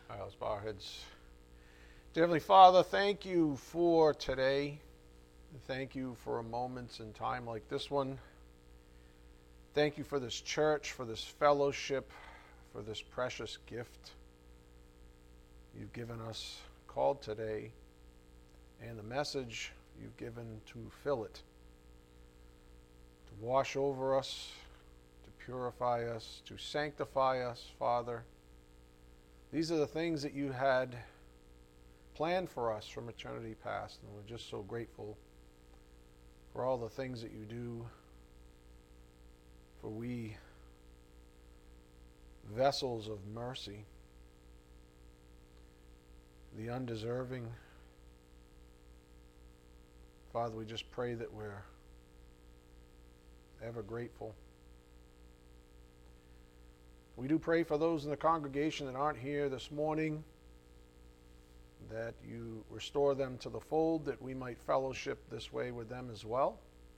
All right, let's bow our heads. Dear Heavenly Father, thank you for today. Thank you for a moment in time like this one. Thank you for this church, for this fellowship, for this precious gift you've given us called today, and the message you've given to fill it, to wash over us, to purify us, to sanctify us, Father. These are the things that you had planned for us from eternity past, and we're just so grateful for all the things that you do, for we, vessels of mercy, the undeserving. Father, we just pray that we're ever grateful. We do pray for those in the congregation that aren't here this morning, that you restore them to the fold, that we might fellowship this way with them as well.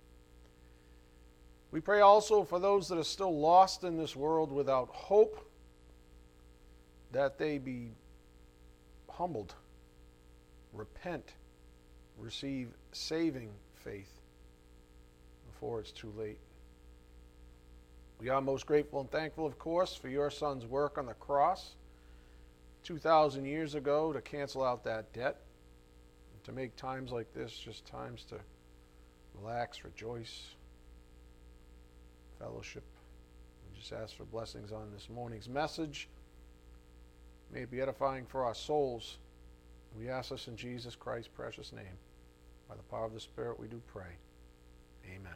We pray also for those that are still lost in this world without hope, that they be humbled, repent, receive saving faith before it's too late. We are most grateful and thankful, of course, for your Son's work on the cross 2,000 years ago to cancel out that debt, and to make times like this just times to relax, rejoice, fellowship. We just ask for blessings on this morning's message. May it be edifying for our souls. We ask this in Jesus Christ's precious name. By the power of the Spirit we do pray. Amen.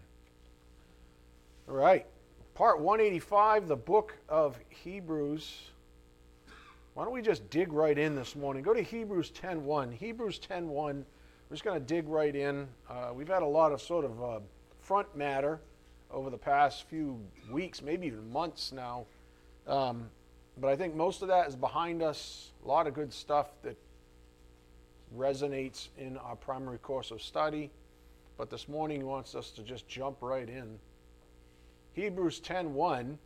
All right. Part 185, the book of Hebrews. Why don't we just dig right in this morning? Go to Hebrews 10:1. Hebrews 10:1. We're just going to dig right in. We've had a lot of sort of front matter over the past few weeks, maybe even months now. But I think most of that is behind us. A lot of good stuff that resonates in our primary course of study. But this morning he wants us to just jump right in. Hebrews 10:1.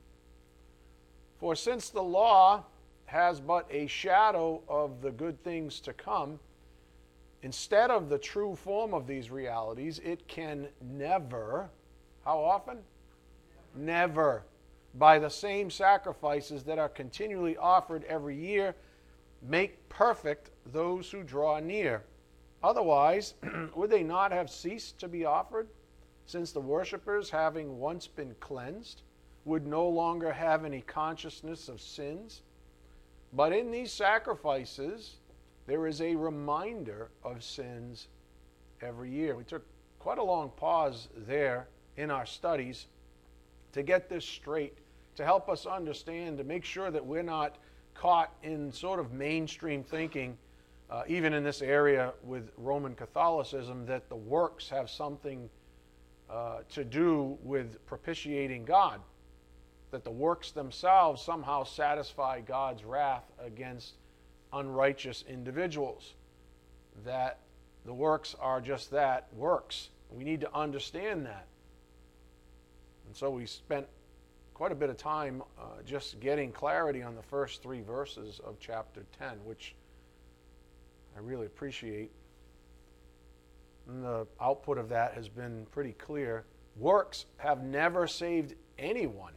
For since the law has but a shadow of the good things to come, instead of the true form of these realities, it can never, how often? Never, by the same sacrifices that are continually offered every year, make perfect those who draw near. Otherwise, would they not have ceased to be offered, since the worshippers, having once been cleansed, would no longer have any consciousness of sins? But in these sacrifices, there is a reminder of sins every year. We took quite a long pause there in our studies to get this straight, to help us understand, to make sure that we're not caught in sort of mainstream thinking, even in this area with Roman Catholicism, that the works have something to do with propitiating God, that the works themselves somehow satisfy God's wrath against unrighteous individuals, that the works are just that, works. We need to understand that. And so we spent quite a bit of time just getting clarity on the first 3 verses of chapter 10, which I really appreciate. And the output of that has been pretty clear. Works have never saved anyone.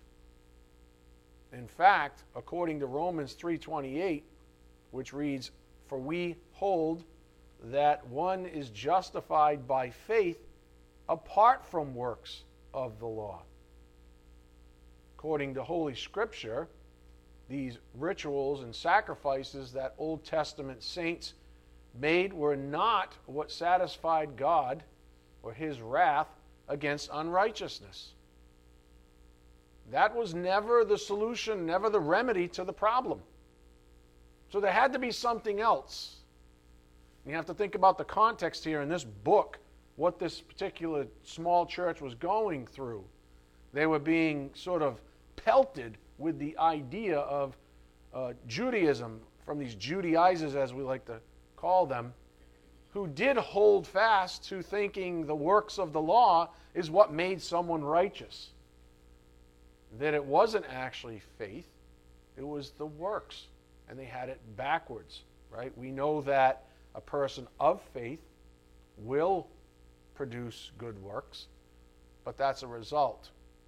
In fact, according to Romans 3:28, which reads, "For we hold that one is justified by faith apart from works of the law." According to Holy Scripture, these rituals and sacrifices that Old Testament saints made were not what satisfied God or his wrath against unrighteousness. That was never the solution, never the remedy to the problem. So there had to be something else. You have to think about the context here in this book, what this particular small church was going through. They were being sort of pelted with the idea of Judaism from these Judaizers, as we like to call them, who did hold fast to thinking the works of the law is what made someone righteous. That it wasn't actually faith, it was the works and they had it backwards, right? We know that a person of faith will produce good works, but that's a result.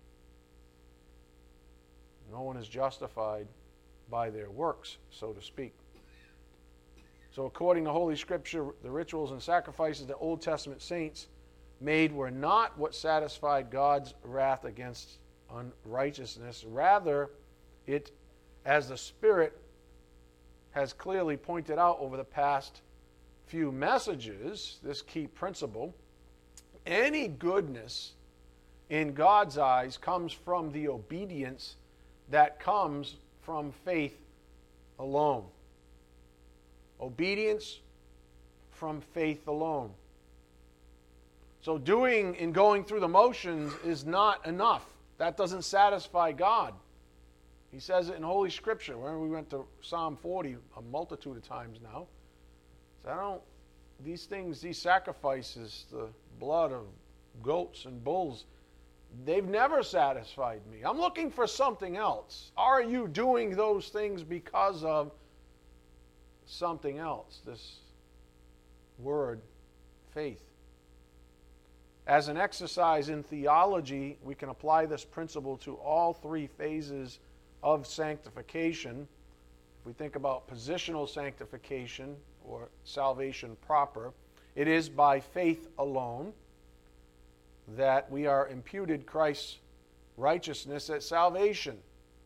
No one is justified by their works, so to speak. So according to Holy Scripture, the rituals and sacrifices the Old Testament saints made were not what satisfied God's wrath against unrighteousness. Rather, it, as the Spirit has clearly pointed out over the past few messages, this key principle, any goodness in God's eyes comes from the obedience that comes from faith alone. Obedience from faith alone. So doing and going through the motions is not enough. That doesn't satisfy God. He says it in Holy Scripture. Remember, we went to Psalm 40 a multitude of times now. So these things, these sacrifices, the blood of goats and bulls, they've never satisfied me. I'm looking for something else. Are you doing those things because of something else? This word, faith. As an exercise in theology, we can apply this principle to all three phases of sanctification. If we think about positional sanctification or salvation proper, it is by faith alone that we are imputed Christ's righteousness at salvation.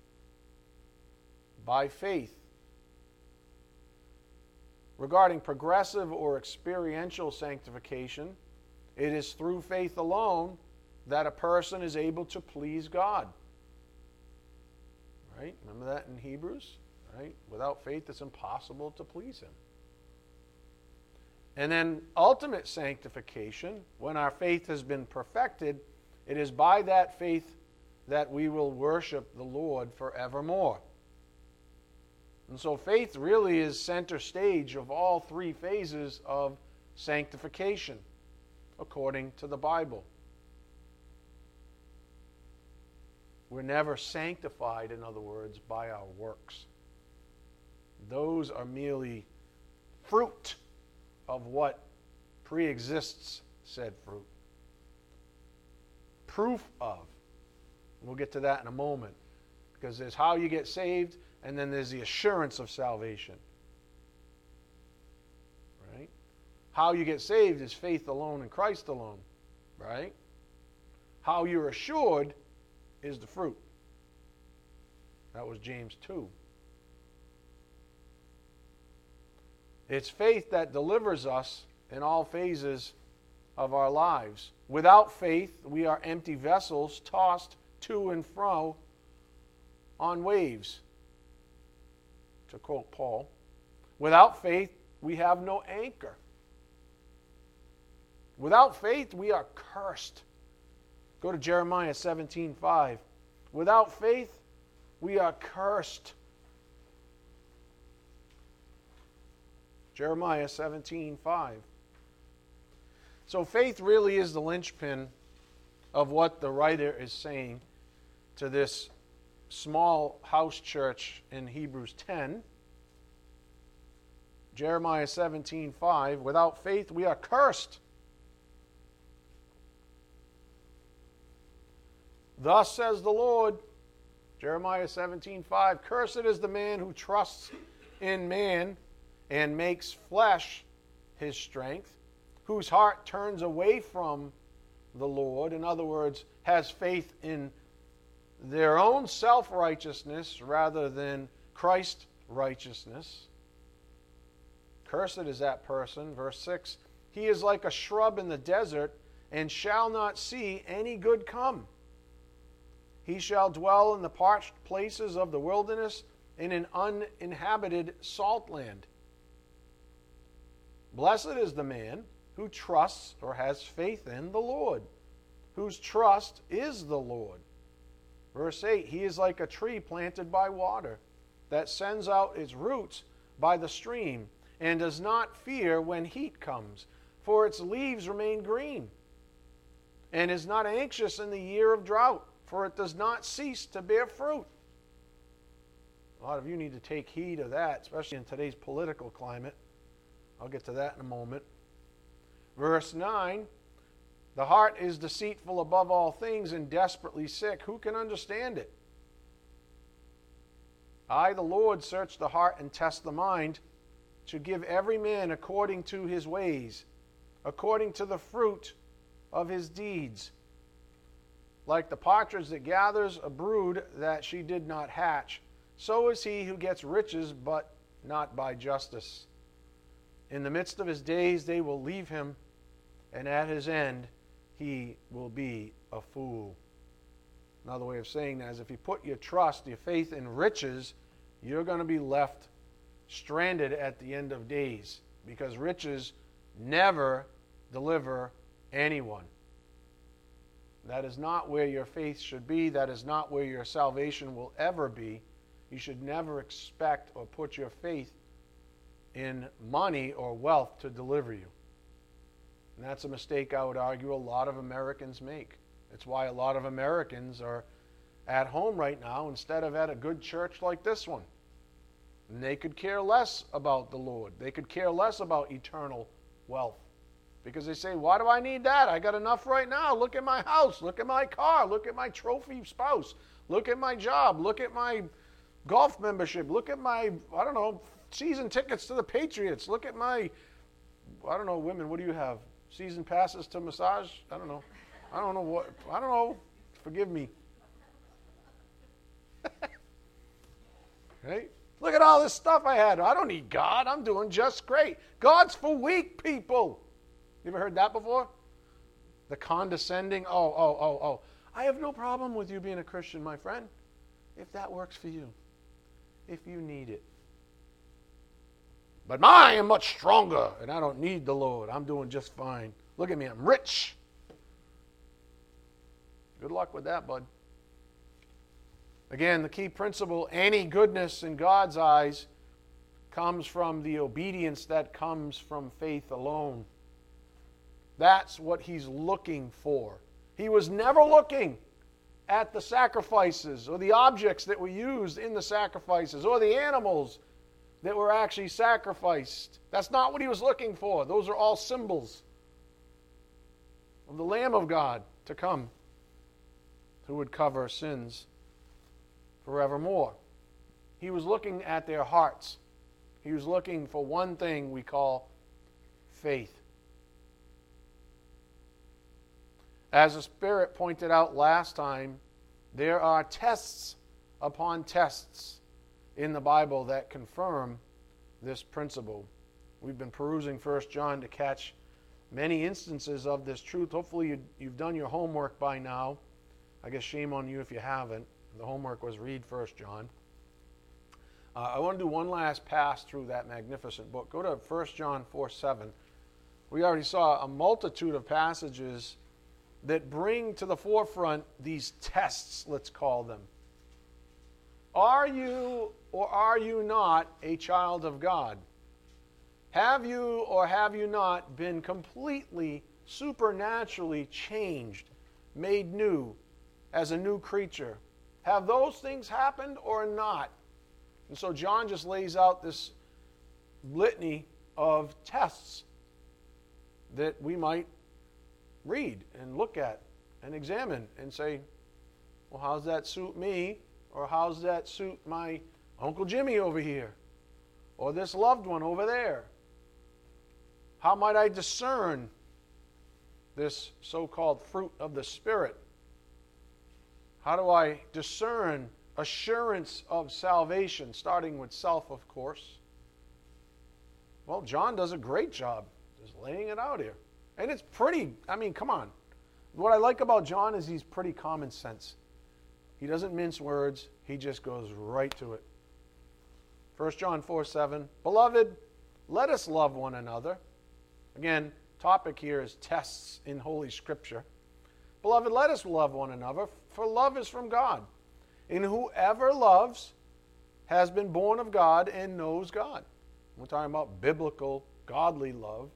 By faith. Regarding progressive or experiential sanctification, it is through faith alone that a person is able to please God. Right? Remember that in Hebrews? Right? Without faith, it's impossible to please Him. And then ultimate sanctification, when our faith has been perfected, it is by that faith that we will worship the Lord forevermore. And so faith really is center stage of all three phases of sanctification, according to the Bible. We're never sanctified, in other words, by our works. Those are merely fruit of what pre-exists said fruit. Proof of. We'll get to that in a moment. Because there's how you get saved, and then there's the assurance of salvation. Right? How you get saved is faith alone in Christ alone. Right? How you're assured is the fruit. That was James 2. It's faith that delivers us in all phases of our lives. Without faith, we are empty vessels tossed to and fro on waves. To quote Paul, without faith, we have no anchor. Without faith, we are cursed. Go to Jeremiah 17:5. Without faith, we are cursed. Jeremiah 17:5. So faith really is the linchpin of what the writer is saying to this small house church in Hebrews 10. Jeremiah 17:5. Without faith, we are cursed. Thus says the Lord, Jeremiah 17:5, cursed is the man who trusts in man and makes flesh his strength, whose heart turns away from the Lord. In other words, has faith in their own self-righteousness rather than Christ's righteousness. Cursed is that person. Verse 6, he is like a shrub in the desert and shall not see any good come. He shall dwell in the parched places of the wilderness in an uninhabited salt land. Blessed is the man who trusts or has faith in the Lord, whose trust is the Lord. Verse 8, he is like a tree planted by water that sends out its roots by the stream and does not fear when heat comes, for its leaves remain green, and is not anxious in the year of drought, for it does not cease to bear fruit. A lot of you need to take heed of that, especially in today's political climate. I'll get to that in a moment. Verse 9, the heart is deceitful above all things and desperately sick. Who can understand it? I, the Lord, search the heart and test the mind, to give every man according to his ways, according to the fruit of his deeds. Like the partridge that gathers a brood that she did not hatch, so is he who gets riches, but not by justice. In the midst of his days they will leave him, and at his end he will be a fool. Another way of saying that is if you put your trust, your faith in riches, you're going to be left stranded at the end of days, because riches never deliver anyone. That is not where your faith should be. That is not where your salvation will ever be. You should never expect or put your faith in money or wealth to deliver you. And that's a mistake I would argue a lot of Americans make. It's why a lot of Americans are at home right now instead of at a good church like this one. And they could care less about the Lord. They could care less about eternal wealth. Because they say, why do I need that? I got enough right now. Look at my house. Look at my car. Look at my trophy spouse. Look at my job. Look at my golf membership. Look at my, season tickets to the Patriots. Look at my, women, what do you have? Season passes to massage? I don't know. Forgive me. Right? Look at all this stuff I had. I don't need God. I'm doing just great. God's for weak people. You ever heard that before? The condescending, I have no problem with you being a Christian, my friend, if that works for you, if you need it. But I am much stronger, and I don't need the Lord. I'm doing just fine. Look at me, I'm rich. Good luck with that, bud. Again, the key principle, any goodness in God's eyes comes from the obedience that comes from faith alone. That's what he's looking for. He was never looking at the sacrifices or the objects that were used in the sacrifices or the animals that were actually sacrificed. That's not what he was looking for. Those are all symbols of the Lamb of God to come, who would cover sins forevermore. He was looking at their hearts. He was looking for one thing we call faith. As the Spirit pointed out last time, there are tests upon tests in the Bible that confirm this principle. We've been perusing 1 John to catch many instances of this truth. Hopefully you've done your homework by now. I guess shame on you if you haven't. The homework was read 1 John. I want to do one last pass through that magnificent book. Go to 1 John 4:7. We already saw a multitude of passages that bring to the forefront these tests, let's call them. Are you or are you not a child of God? Have you or have you not been completely, supernaturally changed, made new, as a new creature? Have those things happened or not? And so John just lays out this litany of tests that we might read and look at and examine and say, well, how's that suit me? Or how's that suit my Uncle Jimmy over here? Or this loved one over there? How might I discern this so-called fruit of the Spirit? How do I discern assurance of salvation, starting with self, of course? Well, John does a great job just laying it out here. And it's pretty, come on. What I like about John is he's pretty common sense. He doesn't mince words. He just goes right to it. 1 John 4:7, Beloved, let us love one another. Again, topic here is tests in Holy Scripture. Beloved, let us love one another, for love is from God. And whoever loves has been born of God and knows God. We're talking about biblical, godly love.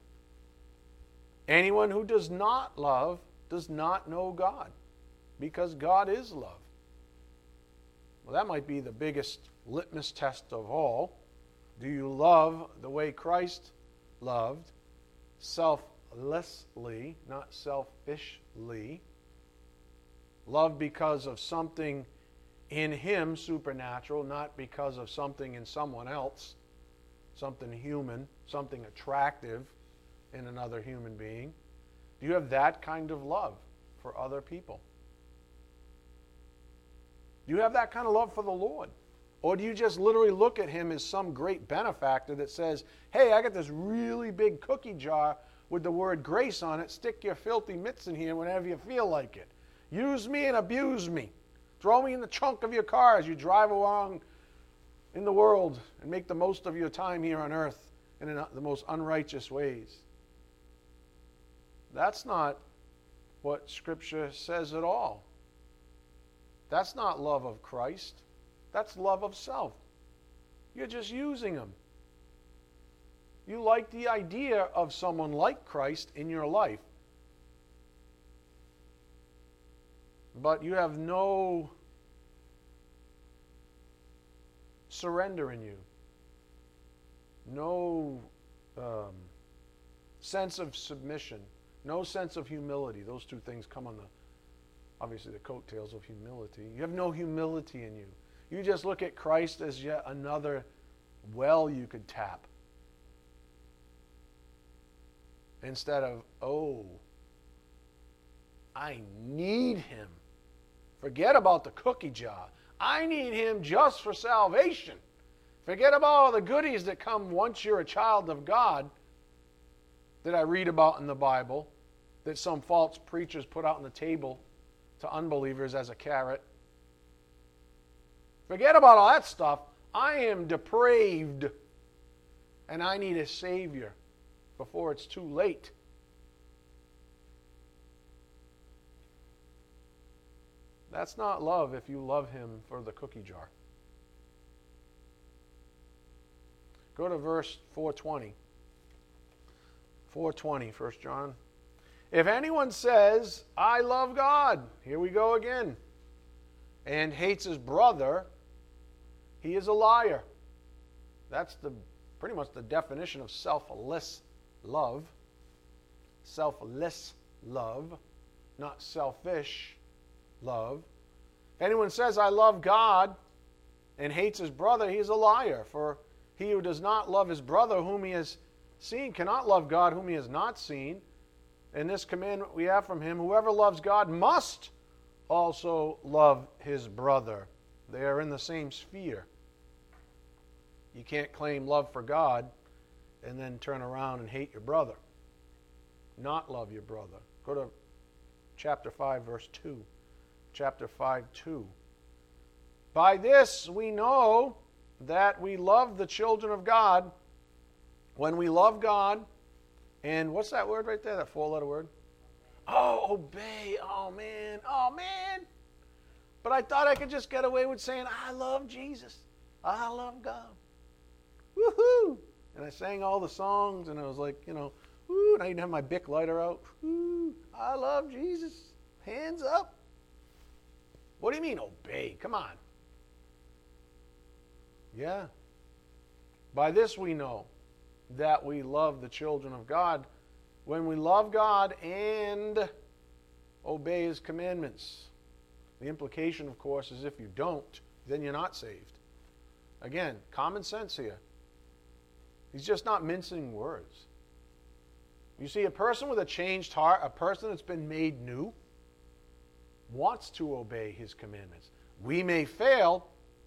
Anyone who does not love does not know God, because God is love. Well, that might be the biggest litmus test of all. Do you love the way Christ loved, selflessly, not selfishly? Love because of something in Him supernatural, not because of something in someone else, something human, something attractive in another human being. Do you have that kind of love for other people? Do you have that kind of love for the Lord? Or do you just literally look at Him as some great benefactor that says, hey, I got this really big cookie jar with the word grace on it. Stick your filthy mitts in here whenever you feel like it. Use me and abuse me. Throw me in the trunk of your car as you drive along in the world and make the most of your time here on earth in the most unrighteous ways. That's not what Scripture says at all. That's not love of Christ. That's love of self. You're just using Him. You like the idea of someone like Christ in your life, but you have no surrender in you, no sense of submission, no sense of humility. Those two things come on obviously the coattails of humility. You have no humility in you. You just look at Christ as yet another well you could tap. Instead of, oh, I need Him. Forget about the cookie jar. I need Him just for salvation. Forget about all the goodies that come once you're a child of God that I read about in the Bible, that some false preachers put out on the table to unbelievers as a carrot. Forget about all that stuff. I am depraved, and I need a Savior before it's too late. That's not love if you love Him for the cookie jar. Go to verse 420. 420, 1 John. If anyone says, I love God, here we go again, and hates his brother, he is a liar. That's pretty much the definition of selfless love. Selfless love, not selfish love. If anyone says, I love God, and hates his brother, he is a liar. For he who does not love his brother whom he has seen cannot love God whom he has not seen. And this commandment we have from Him, whoever loves God must also love his brother. They are in the same sphere. You can't claim love for God and then turn around and hate your brother. Not love your brother. Go to chapter 5, verse 2. Chapter 5, 2. By this we know that we love the children of God when we love God. And what's that word right there, that four-letter word? Oh, obey. Oh, man. Oh, man. But I thought I could just get away with saying, I love Jesus. I love God. Woohoo! And I sang all the songs, and I was like, woo, and I didn't have my Bic lighter out. Woo, I love Jesus. Hands up. What do you mean, obey? Come on. Yeah. By this we know that we love the children of God when we love God and obey His commandments. The implication, of course, is if you don't, then you're not saved. Again, common sense here. He's just not mincing words. You see, a person with a changed heart, a person that's been made new, wants to obey His commandments. We may fail,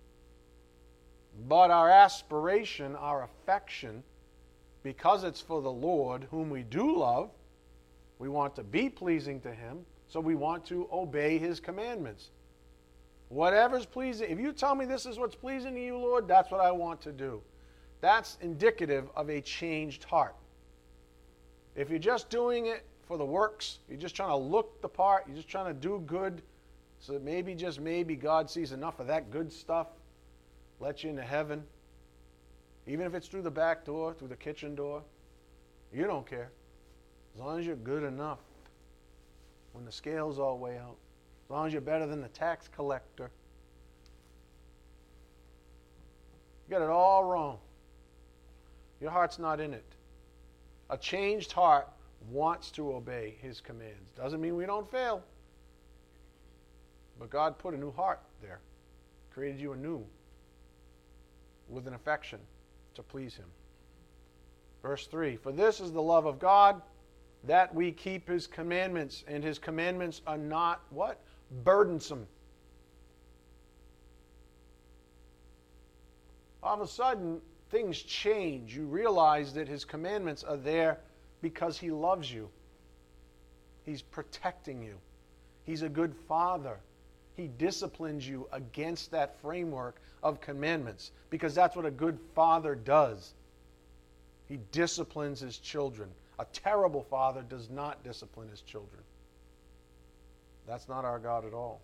but our aspiration, our affection, because it's for the Lord, whom we do love, we want to be pleasing to Him, so we want to obey His commandments. Whatever's pleasing, if you tell me this is what's pleasing to you, Lord, that's what I want to do. That's indicative of a changed heart. If you're just doing it for the works, you're just trying to look the part, you're just trying to do good, so that maybe, just maybe, God sees enough of that good stuff, let you into heaven, even if it's through the back door, through the kitchen door, you don't care. As long as you're good enough, when the scales all weigh out, as long as you're better than the tax collector. You got it all wrong. Your heart's not in it. A changed heart wants to obey His commands. Doesn't mean we don't fail. But God put a new heart there. Created you anew with an affection to please Him. Verse 3, for this is the love of God, that we keep His commandments, and His commandments are not, what? Burdensome. All of a sudden, things change. You realize that His commandments are there because He loves you. He's protecting you. He's a good Father. He disciplines you against that framework of commandments because that's what a good father does. He disciplines his children. A terrible father does not discipline his children. That's not our God at all.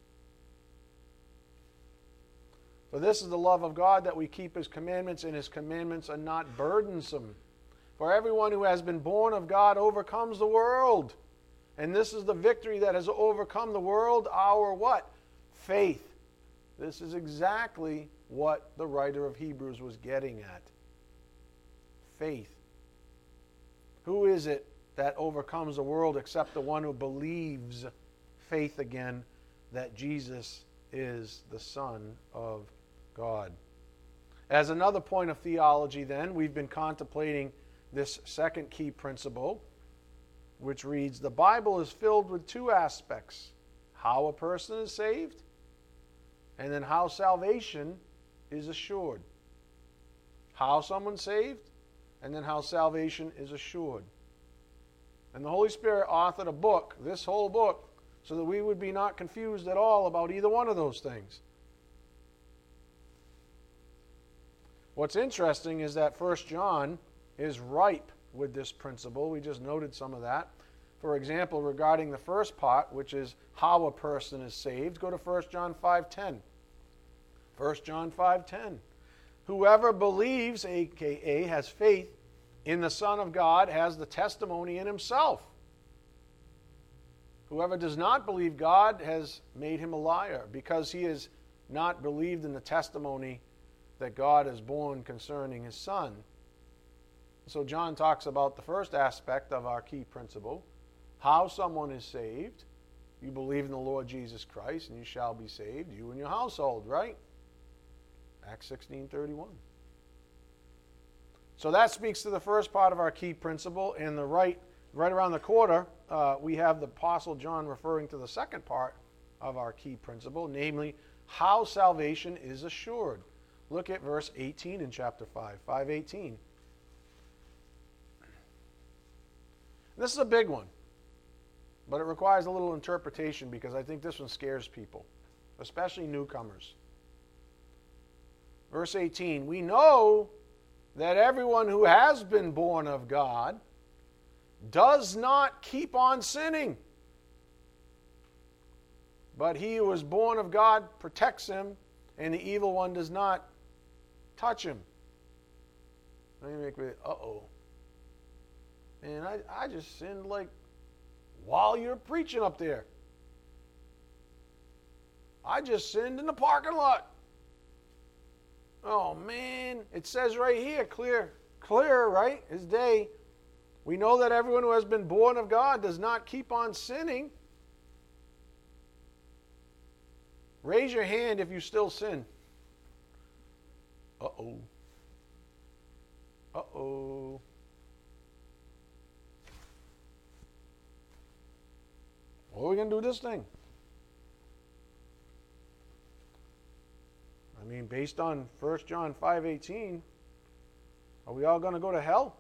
For this is the love of God, that we keep His commandments, and His commandments are not burdensome. For everyone who has been born of God overcomes the world. And this is the victory that has overcome the world, our what? Faith. This is exactly what the writer of Hebrews was getting at. Faith. Who is it that overcomes the world except the one who believes, faith again, that Jesus is the Son of God? As another point of theology then, we've been contemplating this second key principle, which reads, the Bible is filled with two aspects: how a person is saved, and then how salvation is assured. How someone's saved, and then how salvation is assured. And the Holy Spirit authored a book, this whole book, so that we would be not confused at all about either one of those things. What's interesting is that 1 John is ripe with this principle. We just noted some of that. For example, regarding the first part, which is how a person is saved, go to 1 John 5:10. 1 John 5:10. Whoever believes, a.k.a. has faith in the Son of God, has the testimony in himself. Whoever does not believe God has made him a liar, because he has not believed in the testimony that God has borne concerning His Son. So John talks about the first aspect of our key principle, how someone is saved. You believe in the Lord Jesus Christ, and you shall be saved, you and your household, right? Acts 16:31. So that speaks to the first part of our key principle. And the right around the corner, we have the Apostle John referring to the second part of our key principle, namely how salvation is assured. Look at verse 18 in chapter 5, 5:18. This is a big one, but it requires a little interpretation because I think this one scares people, especially newcomers. Verse 18, we know that everyone who has been born of God does not keep on sinning, but he who is born of God protects him, and the evil one does not touch him. Let me make it, man, I just sinned like while you're preaching up there. I just sinned in the parking lot. Oh, man. It says right here, clear, right, as day. We know that everyone who has been born of God does not keep on sinning. Raise your hand if you still sin. Uh-oh. Uh-oh. What are we going to do with this thing? I mean, based on 1 John 5:18, are we all going to go to hell?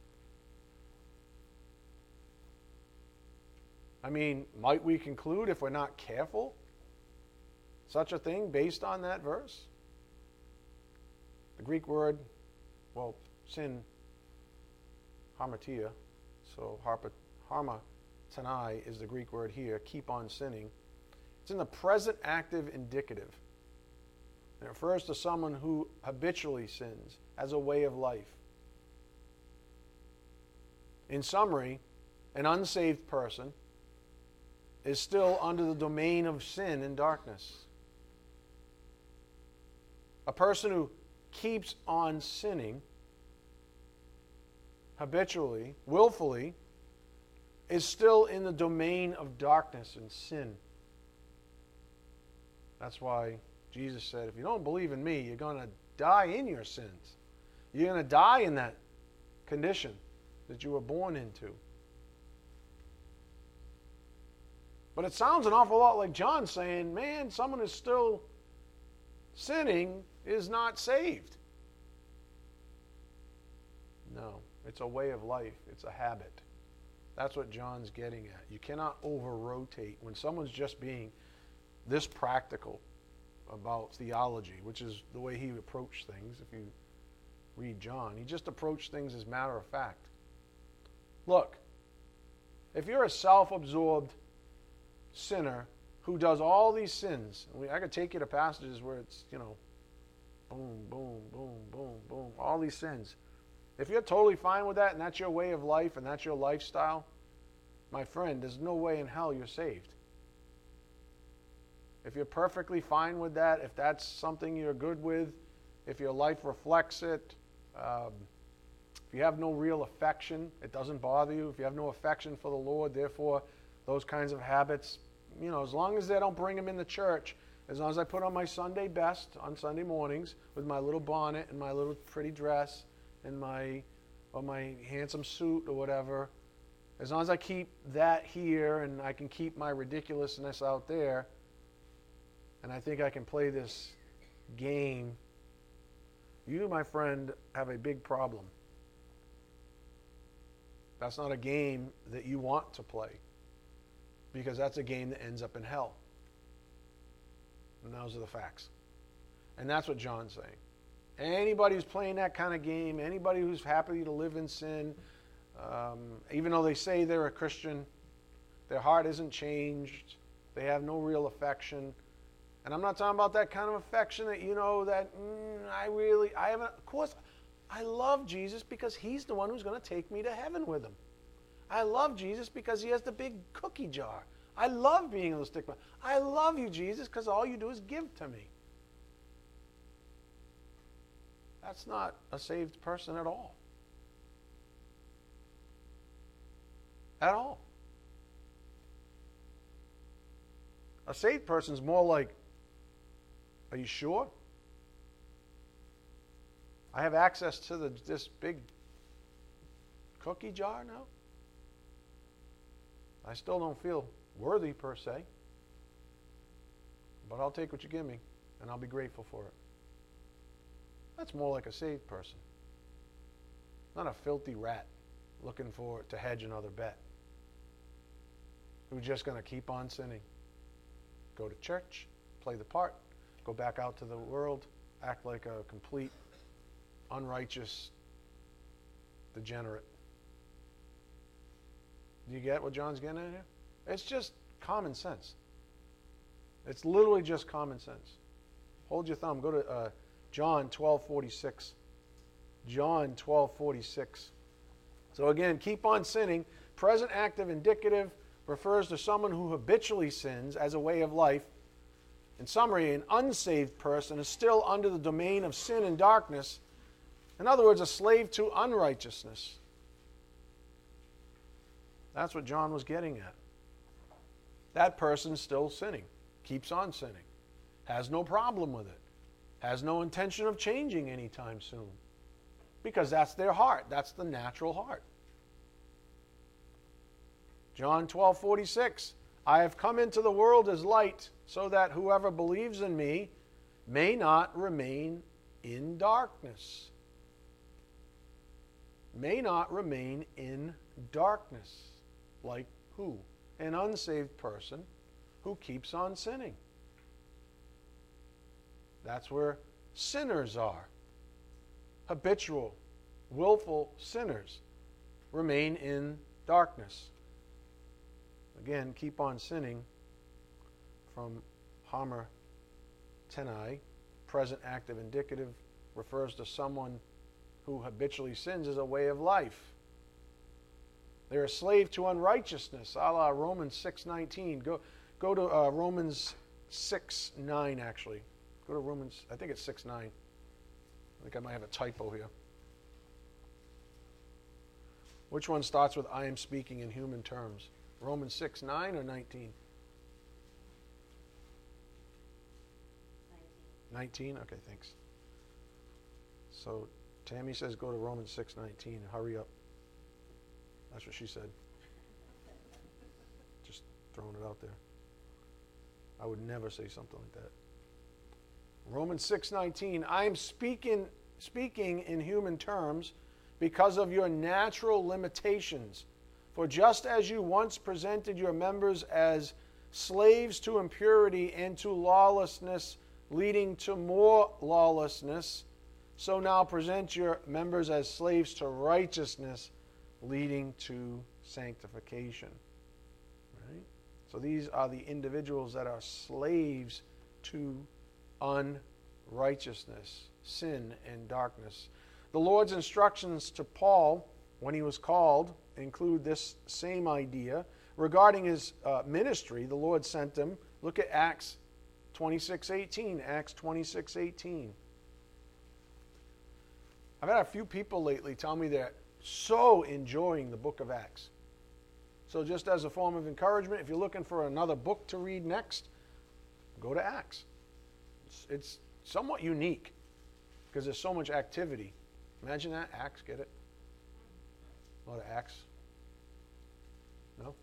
I mean, might we conclude, if we're not careful, such a thing based on that verse? The Greek word, well, sin, hamartia, so harmatanai is the Greek word here, keep on sinning. It's in the present active indicative. It refers to someone who habitually sins as a way of life. In summary, an unsaved person is still under the domain of sin and darkness. A person who keeps on sinning habitually, willfully, is still in the domain of darkness and sin. That's why Jesus said, if you don't believe in me, you're going to die in your sins. You're going to die in that condition that you were born into. But it sounds an awful lot like John saying, man, someone who's still sinning is not saved. No, it's a way of life. It's a habit. That's what John's getting at. You cannot over-rotate. When someone's just being this practical about theology, which is the way he approached things, if you read John, he just approached things as matter of fact. Look, if you're a self-absorbed sinner who does all these sins, I could take you to passages where it's, boom, boom, boom, boom, boom, all these sins. If you're totally fine with that and that's your way of life and that's your lifestyle, my friend, there's no way in hell you're saved. If you're perfectly fine with that, if that's something you're good with, if your life reflects it, if you have no real affection, it doesn't bother you. If you have no affection for the Lord, therefore, those kinds of habits, as long as they don't bring them in the church, as long as I put on my Sunday best on Sunday mornings with my little bonnet and my little pretty dress and my handsome suit or whatever, as long as I keep that here and I can keep my ridiculousness out there, and I think I can play this game, you, my friend, have a big problem. That's not a game that you want to play, because that's a game that ends up in hell. And those are the facts. And that's what John's saying. Anybody who's playing that kind of game, anybody who's happy to live in sin, even though they say they're a Christian, their heart isn't changed, they have no real affection. And I'm not talking about that kind of affection that, I haven't, of course, I love Jesus because he's the one who's going to take me to heaven with him. I love Jesus because he has the big cookie jar. I love being able to stick my, I love you, Jesus, because all you do is give to me. That's not a saved person at all. At all. A saved person's more like, are you sure? I have access to this big cookie jar now? I still don't feel worthy per se, but I'll take what you give me and I'll be grateful for it. That's more like a saved person, not a filthy rat looking to hedge another bet, who's just going to keep on sinning. Go to church, play the part, go back out to the world, act like a complete unrighteous degenerate. Do you get what John's getting at here? It's just common sense. It's literally just common sense. Hold your thumb. Go to John 12:46. John 12:46. So again, keep on sinning. Present active indicative refers to someone who habitually sins as a way of life. In summary, an unsaved person is still under the domain of sin and darkness. In other words, a slave to unrighteousness. That's what John was getting at. That person's still sinning, keeps on sinning, has no problem with it, has no intention of changing anytime soon, because that's their heart. That's the natural heart. John 12:46, I have come into the world as light, so that whoever believes in me may not remain in darkness. May not remain in darkness. Like who? An unsaved person who keeps on sinning. That's where sinners are. Habitual, willful sinners remain in darkness. Again, keep on sinning from Homer Tenai, present active indicative, refers to someone who habitually sins as a way of life. They're a slave to unrighteousness, a la Romans 6:19. Go to Romans 6:9, actually. Go to Romans, I think it's 6:9. I think I might have a typo here. Which one starts with I am speaking in human terms? Romans 6:9 or 19? 19? Okay, thanks. So Tammy says go to Romans 6:19. Hurry up. That's what she said. Just throwing it out there. I would never say something like that. Romans 6:19. I am speaking in human terms because of your natural limitations. For just as you once presented your members as slaves to impurity and to lawlessness, leading to more lawlessness, so now present your members as slaves to righteousness, leading to sanctification. Right? So these are the individuals that are slaves to unrighteousness, sin, and darkness. The Lord's instructions to Paul when he was called include this same idea. Regarding his ministry, the Lord sent him. Look at Acts 26:18. Acts 26:18. I've had a few people lately tell me they're so enjoying the book of Acts. So just as a form of encouragement, if you're looking for another book to read next, go to Acts. It's somewhat unique because there's so much activity. Imagine that. Acts, get it? A lot of Acts. No?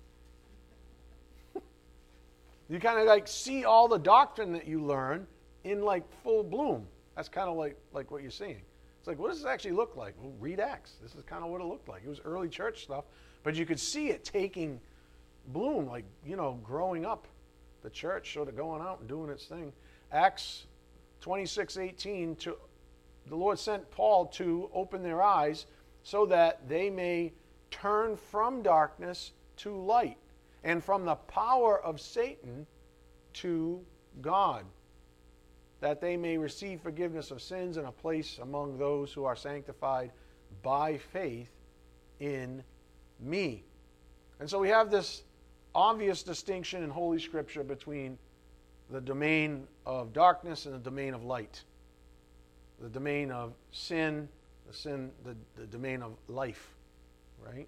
You kind of like see all the doctrine that you learn in like full bloom. That's kind of like what you're seeing. It's like, what does this actually look like? Well, read Acts. This is kind of what it looked like. It was early church stuff, but you could see it taking bloom, like, growing up. The church sort of going out and doing its thing. Acts 26:18, the Lord sent Paul to open their eyes so that they may turn from darkness to light and from the power of Satan to God, that they may receive forgiveness of sins and a place among those who are sanctified by faith in me. And so we have this obvious distinction in Holy Scripture between the domain of darkness and the domain of light. The domain of sin, the domain of life, right?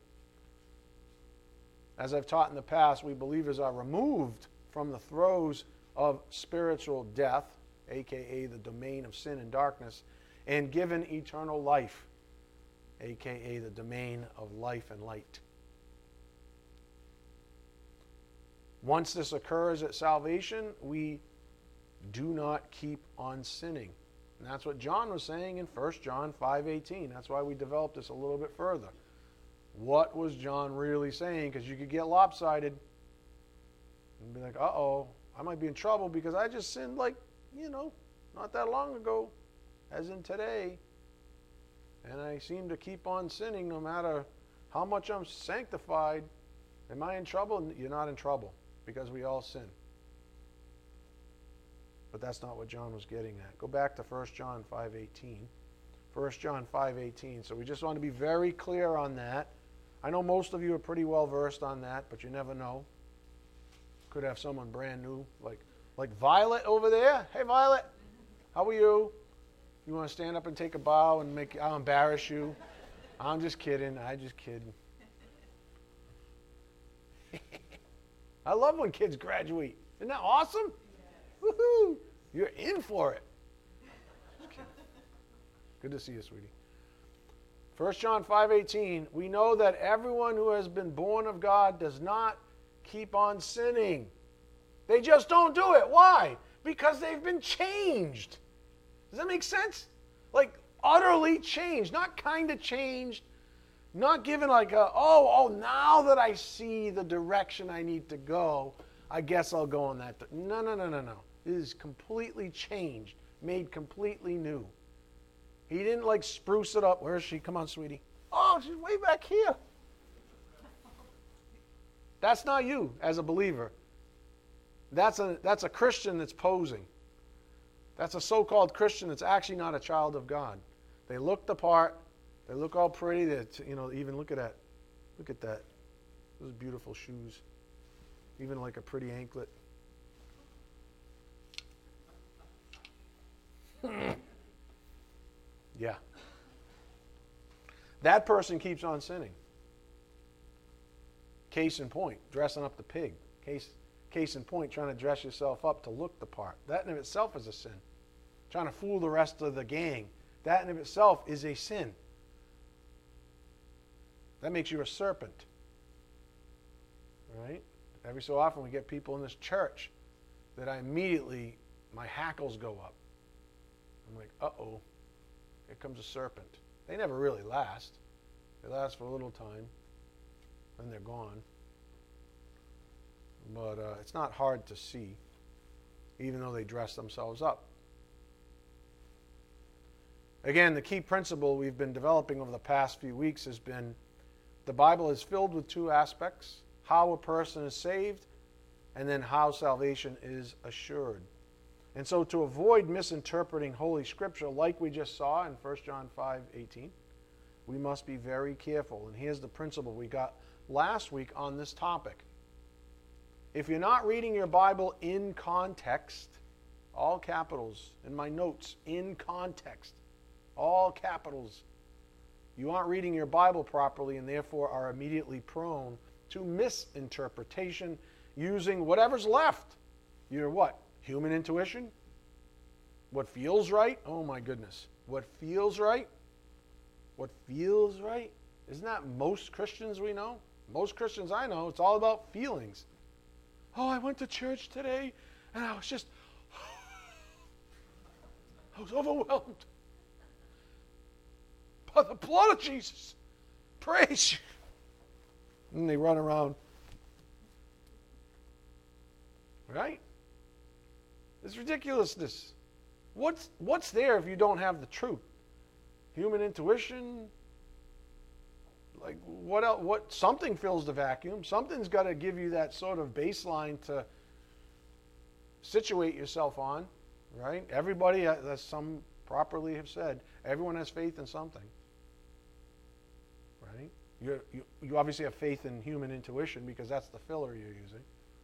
As I've taught in the past, we believers are removed from the throes of spiritual death, aka the domain of sin and darkness, and given eternal life, aka the domain of life and light. Once this occurs at salvation, we do not keep on sinning. And that's what John was saying in 1 John 5:18. That's why we developed this a little bit further. What was John really saying? Because you could get lopsided and be like, uh-oh, I might be in trouble because I just sinned not that long ago, as in today. And I seem to keep on sinning no matter how much I'm sanctified. Am I in trouble? You're not in trouble because we all sin. But that's not what John was getting at. Go back to 1 John 5:18. 1 John 5:18. So we just want to be very clear on that. I know most of you are pretty well versed on that, but you never know. Could have someone brand new, like Violet over there. Hey, Violet, how are you? You want to stand up and take a bow and I'll embarrass you? I'm just kidding. I just kidding. I love when kids graduate. Isn't that awesome? Woohoo! You're in for it. Good to see you, sweetie. 1 John 5:18, we know that everyone who has been born of God does not keep on sinning. They just don't do it. Why? Because they've been changed. Does that make sense? Like utterly changed, not kind of changed, not given like now that I see the direction I need to go, I guess I'll go on that. No. It is completely changed, made completely new. He didn't spruce it up. Where is she? Come on, sweetie. Oh, she's way back here. That's not you as a believer. That's a Christian that's posing. That's a so-called Christian that's actually not a child of God. They look the part. They look all pretty. Even look at that. Look at that. Those beautiful shoes. Even like a pretty anklet. Yeah. That person keeps on sinning. Case in point, dressing up the pig. Case in point, trying to dress yourself up to look the part. That in of itself is a sin. Trying to fool the rest of the gang. That in of itself is a sin. That makes you a serpent. Right? Every so often we get people in this church that my hackles go up. I'm like, uh-oh, here comes a serpent. They never really last. They last for a little time, then they're gone. But it's not hard to see, even though they dress themselves up. Again, the key principle we've been developing over the past few weeks has been the Bible is filled with two aspects: how a person is saved, and then how salvation is assured. And so to avoid misinterpreting Holy Scripture like we just saw in 1 John 5:18, we must be very careful. And here's the principle we got last week on this topic. If you're not reading your Bible in context, all capitals in my notes, in context, all capitals, you aren't reading your Bible properly and therefore are immediately prone to misinterpretation using whatever's left. Your what? Human intuition? What feels right? Oh my goodness. What feels right? What feels right? Isn't that most Christians we know? Most Christians I know, it's all about feelings. Oh, I went to church today and I was overwhelmed by the blood of Jesus. Praise you. And they run around. Right? It's ridiculousness. What's there if you don't have the truth? Human intuition? Like what else? Something fills the vacuum. Something's got to give you that sort of baseline to situate yourself on, right? Everybody, as some properly have said, everyone has faith in something, right? You obviously have faith in human intuition because that's the filler you're using.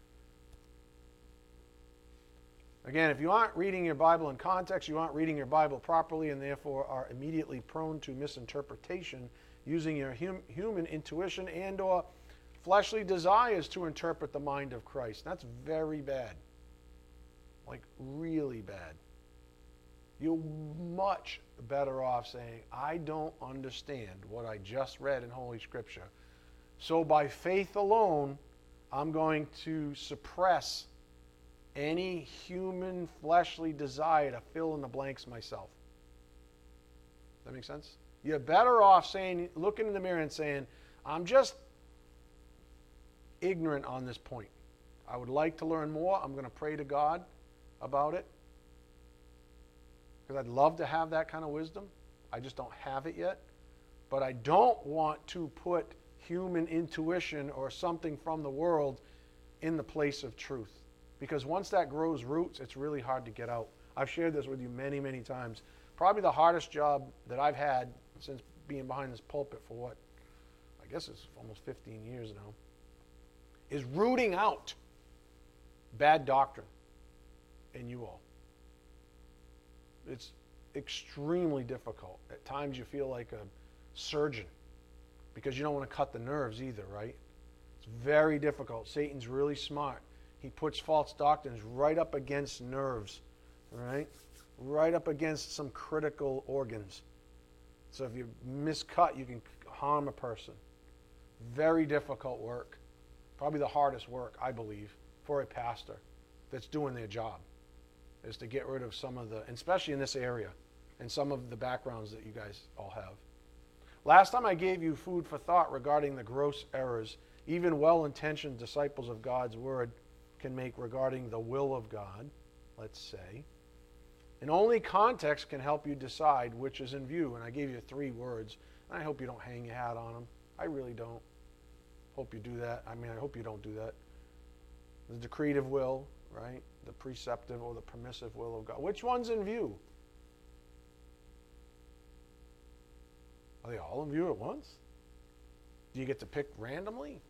Again, if you aren't reading your Bible in context, you aren't reading your Bible properly and therefore are immediately prone to misinterpretation using your human intuition and or fleshly desires to interpret the mind of Christ. That's very bad. Like really bad. You're much better off saying, I don't understand what I just read in Holy Scripture. So by faith alone, I'm going to suppress any human fleshly desire to fill in the blanks myself. Does that make sense? You're better off saying, looking in the mirror and saying, I'm just ignorant on this point. I would like to learn more. I'm going to pray to God about it. Because I'd love to have that kind of wisdom. I just don't have it yet. But I don't want to put human intuition or something from the world in the place of truth. Because once that grows roots, it's really hard to get out. I've shared this with you many, many times. Probably the hardest job that I've had since being behind this pulpit for what? I guess it's almost 15 years now. Is rooting out bad doctrine in you all. It's extremely difficult. At times you feel like a surgeon because you don't want to cut the nerves either, right? It's very difficult. Satan's really smart. He puts false doctrines right up against nerves, right? Right up against some critical organs. So if you miscut, you can harm a person. Very difficult work. Probably the hardest work, I believe, for a pastor that's doing their job, is to get rid of some of the, especially in this area, and some of the backgrounds that you guys all have. Last time I gave you food for thought regarding the gross errors even well-intentioned disciples of God's Word can make regarding the will of God, let's say. And only context can help you decide which is in view. And I gave you 3 words. And I hope you don't hang your hat on them. I really don't. Hope you do that. I hope you don't do that. The decretive will, right? The preceptive or the permissive will of God. Which one's in view? Are they all in view at once? Do you get to pick randomly?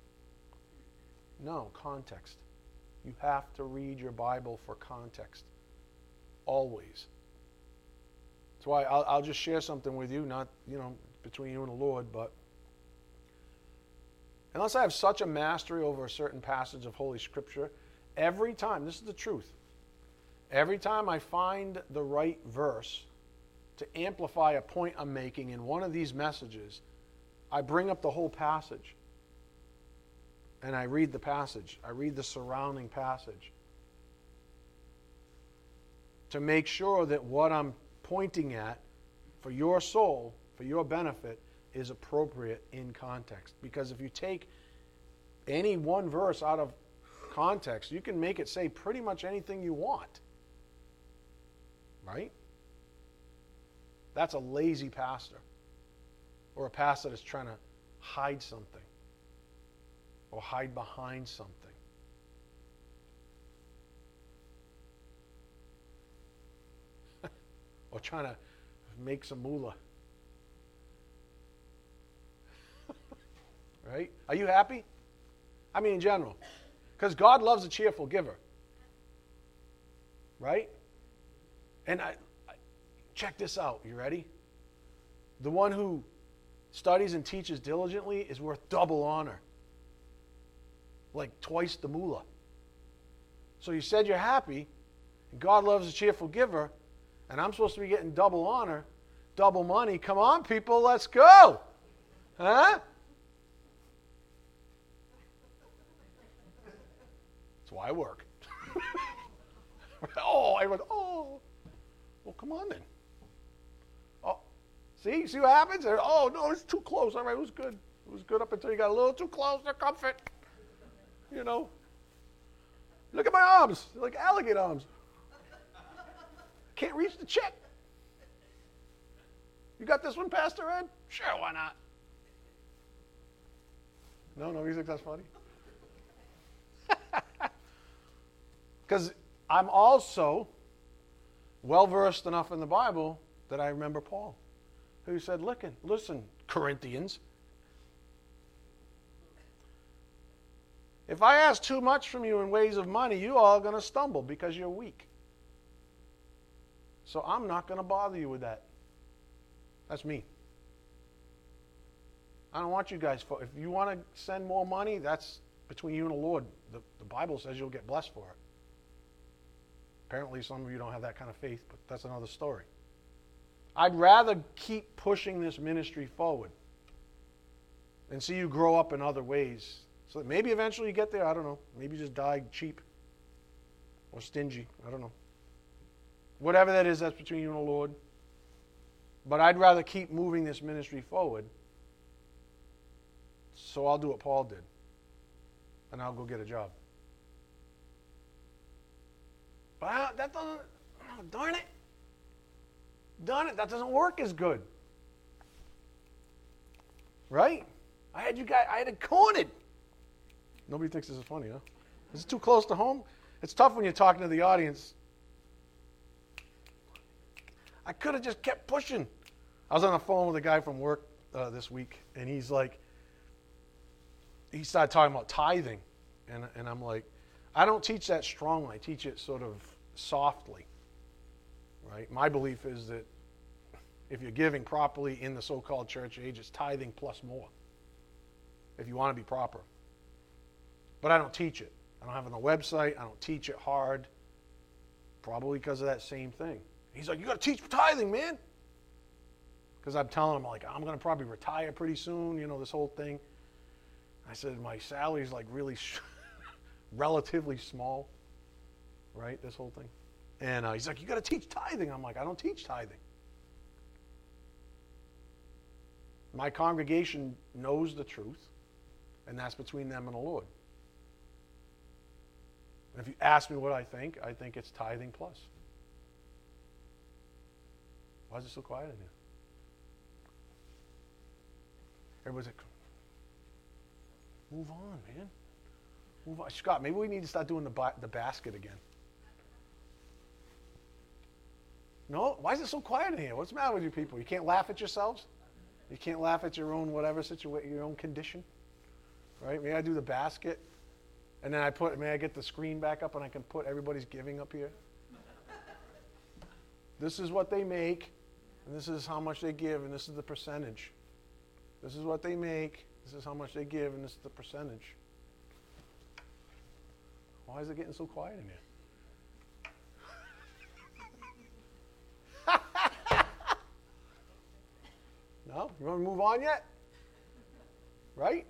No, context. You have to read your Bible for context. Always. That's why I'll just share something with you, not, between you and the Lord, but unless I have such a mastery over a certain passage of Holy Scripture, every time, this is the truth, every time I find the right verse to amplify a point I'm making in one of these messages, I bring up the whole passage. And I read the passage. I read the surrounding passage. To make sure that what I'm pointing at for your soul, for your benefit, is appropriate in context. Because if you take any one verse out of context, you can make it say pretty much anything you want. Right? That's a lazy pastor. Or a pastor that's trying to hide something. Or hide behind something. Or trying to make some moolah. Right? Are you happy? I mean, in general. Because God loves a cheerful giver. Right? And check this out. You ready? The one who studies and teaches diligently is worth double honor. Like twice the moolah. So you said you're happy, and God loves a cheerful giver, and I'm supposed to be getting double honor, double money. Come on, people, let's go. Huh? That's why I work. Oh. Well, come on then. Oh, see what happens? Oh, no, it's too close. All right, it was good. It was good up until you got a little too close to comfort. Look at my arms. They're like alligator arms. Can't reach the check. You got this one, Pastor Ed? Sure, why not? No, you think that's funny? Because I'm also well-versed enough in the Bible that I remember Paul, who said, listen, Corinthians, if I ask too much from you in ways of money, you all are going to stumble because you're weak. So I'm not going to bother you with that. That's me. I don't want you guys. If you want to send more money, that's between you and the Lord. The Bible says you'll get blessed for it. Apparently some of you don't have that kind of faith, but that's another story. I'd rather keep pushing this ministry forward and see you grow up in other ways. So that maybe eventually you get there, I don't know. Maybe you just die cheap or stingy. I don't know. Whatever that is, that's between you and the Lord. But I'd rather keep moving this ministry forward. So I'll do what Paul did. And I'll go get a job. But that doesn't, darn it, that doesn't work as good. Right? I had it cornered. Nobody thinks this is funny, huh? Is it too close to home? It's tough when you're talking to the audience. I could have just kept pushing. I was on the phone with a guy from work this week, and he started talking about tithing. And I'm like, I don't teach that strongly. I teach it sort of softly. Right? My belief is that if you're giving properly in the so-called church age, it's tithing plus more. If you want to be proper. But I don't teach it. I don't have it on the website. I don't teach it hard. Probably because of that same thing. He's like, you got to teach tithing, man. Because I'm telling him, I'm going to probably retire pretty soon, this whole thing. I said, my salary's really relatively small, right, this whole thing. And he's like, you got to teach tithing. I'm like, I don't teach tithing. My congregation knows the truth, and that's between them and the Lord. And if you ask me what I think it's tithing plus. Why is it so quiet in here? Everybody's like, move on, man. Move on. Scott, maybe we need to start doing the basket again. No? Why is it so quiet in here? What's the matter with you people? You can't laugh at yourselves? You can't laugh at your own whatever situation, your own condition? Right? May I do the basket? And then may I get the screen back up and I can put everybody's giving up here? This is what they make. And this is how much they give, and this is the percentage. This is what they make. This is how much they give, and this is the percentage. Why is it getting so quiet in here? No? You want to move on yet? Right?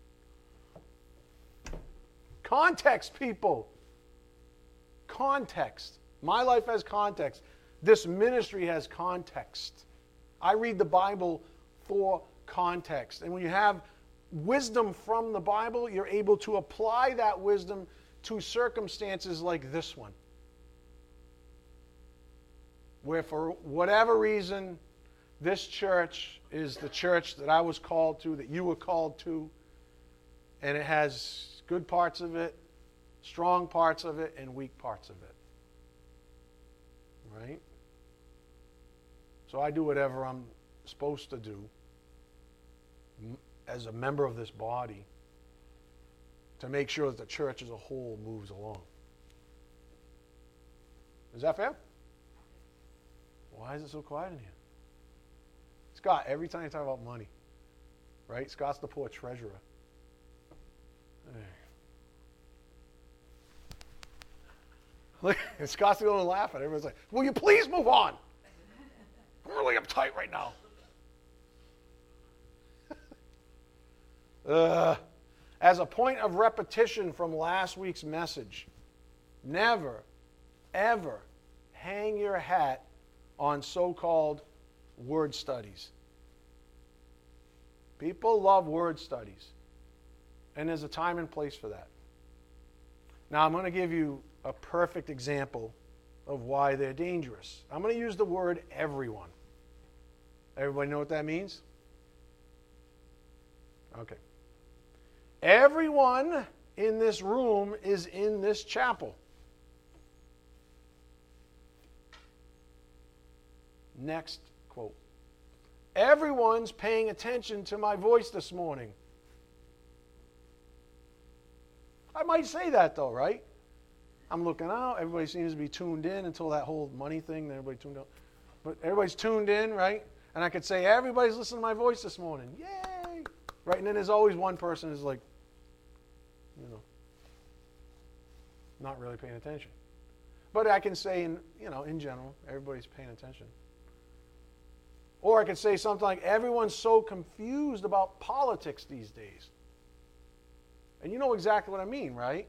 Context, people. Context. My life has context. This ministry has context. I read the Bible for context. And when you have wisdom from the Bible, you're able to apply that wisdom to circumstances like this one, where for whatever reason, this church is the church that I was called to, that you were called to, and it has good parts of it, strong parts of it, and weak parts of it. Right? So I do whatever I'm supposed to do as a member of this body to make sure that the church as a whole moves along. Is that fair? Why is it so quiet in here? Scott, every time you talk about money, right? Scott's the poor treasurer. Look, and Scott's the only one laughing. Everyone's like, will you please move on? I'm really uptight right now. As a point of repetition from last week's message, never, ever hang your hat on so-called word studies. People love word studies, and there's a time and place for that. Now, I'm going to give you a perfect example of why they're dangerous. I'm going to use the word everyone. Everybody know what that means? Okay. Everyone in this room is in this chapel. Next quote. Everyone's paying attention to my voice this morning. I might say that though, right? I'm looking out. Everybody seems to be tuned in until that whole money thing. Everybody tuned out. But everybody's tuned in, right? And I could say, everybody's listening to my voice this morning. Yay! Right? And then there's always one person who's like, not really paying attention. But I can say, in general, everybody's paying attention. Or I could say something like, everyone's so confused about politics these days. And you know exactly what I mean, right?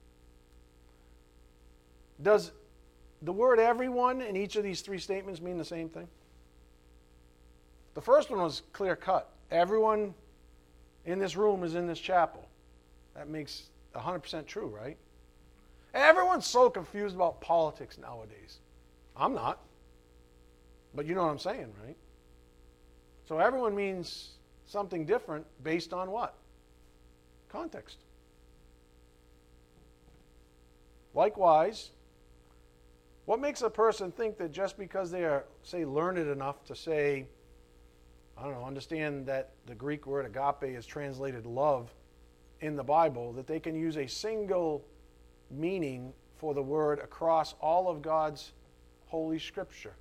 Does the word everyone in each of these three statements mean the same thing? The first one was clear cut. Everyone in this room is in this chapel. That makes 100% true, right? Everyone's so confused about politics nowadays. I'm not. But you know what I'm saying, right? So everyone means something different based on what? Context. Likewise, what makes a person think that just because they are, say, learned enough to say, understand that the Greek word agape is translated love in the Bible, that they can use a single meaning for the word across all of God's Holy Scripture?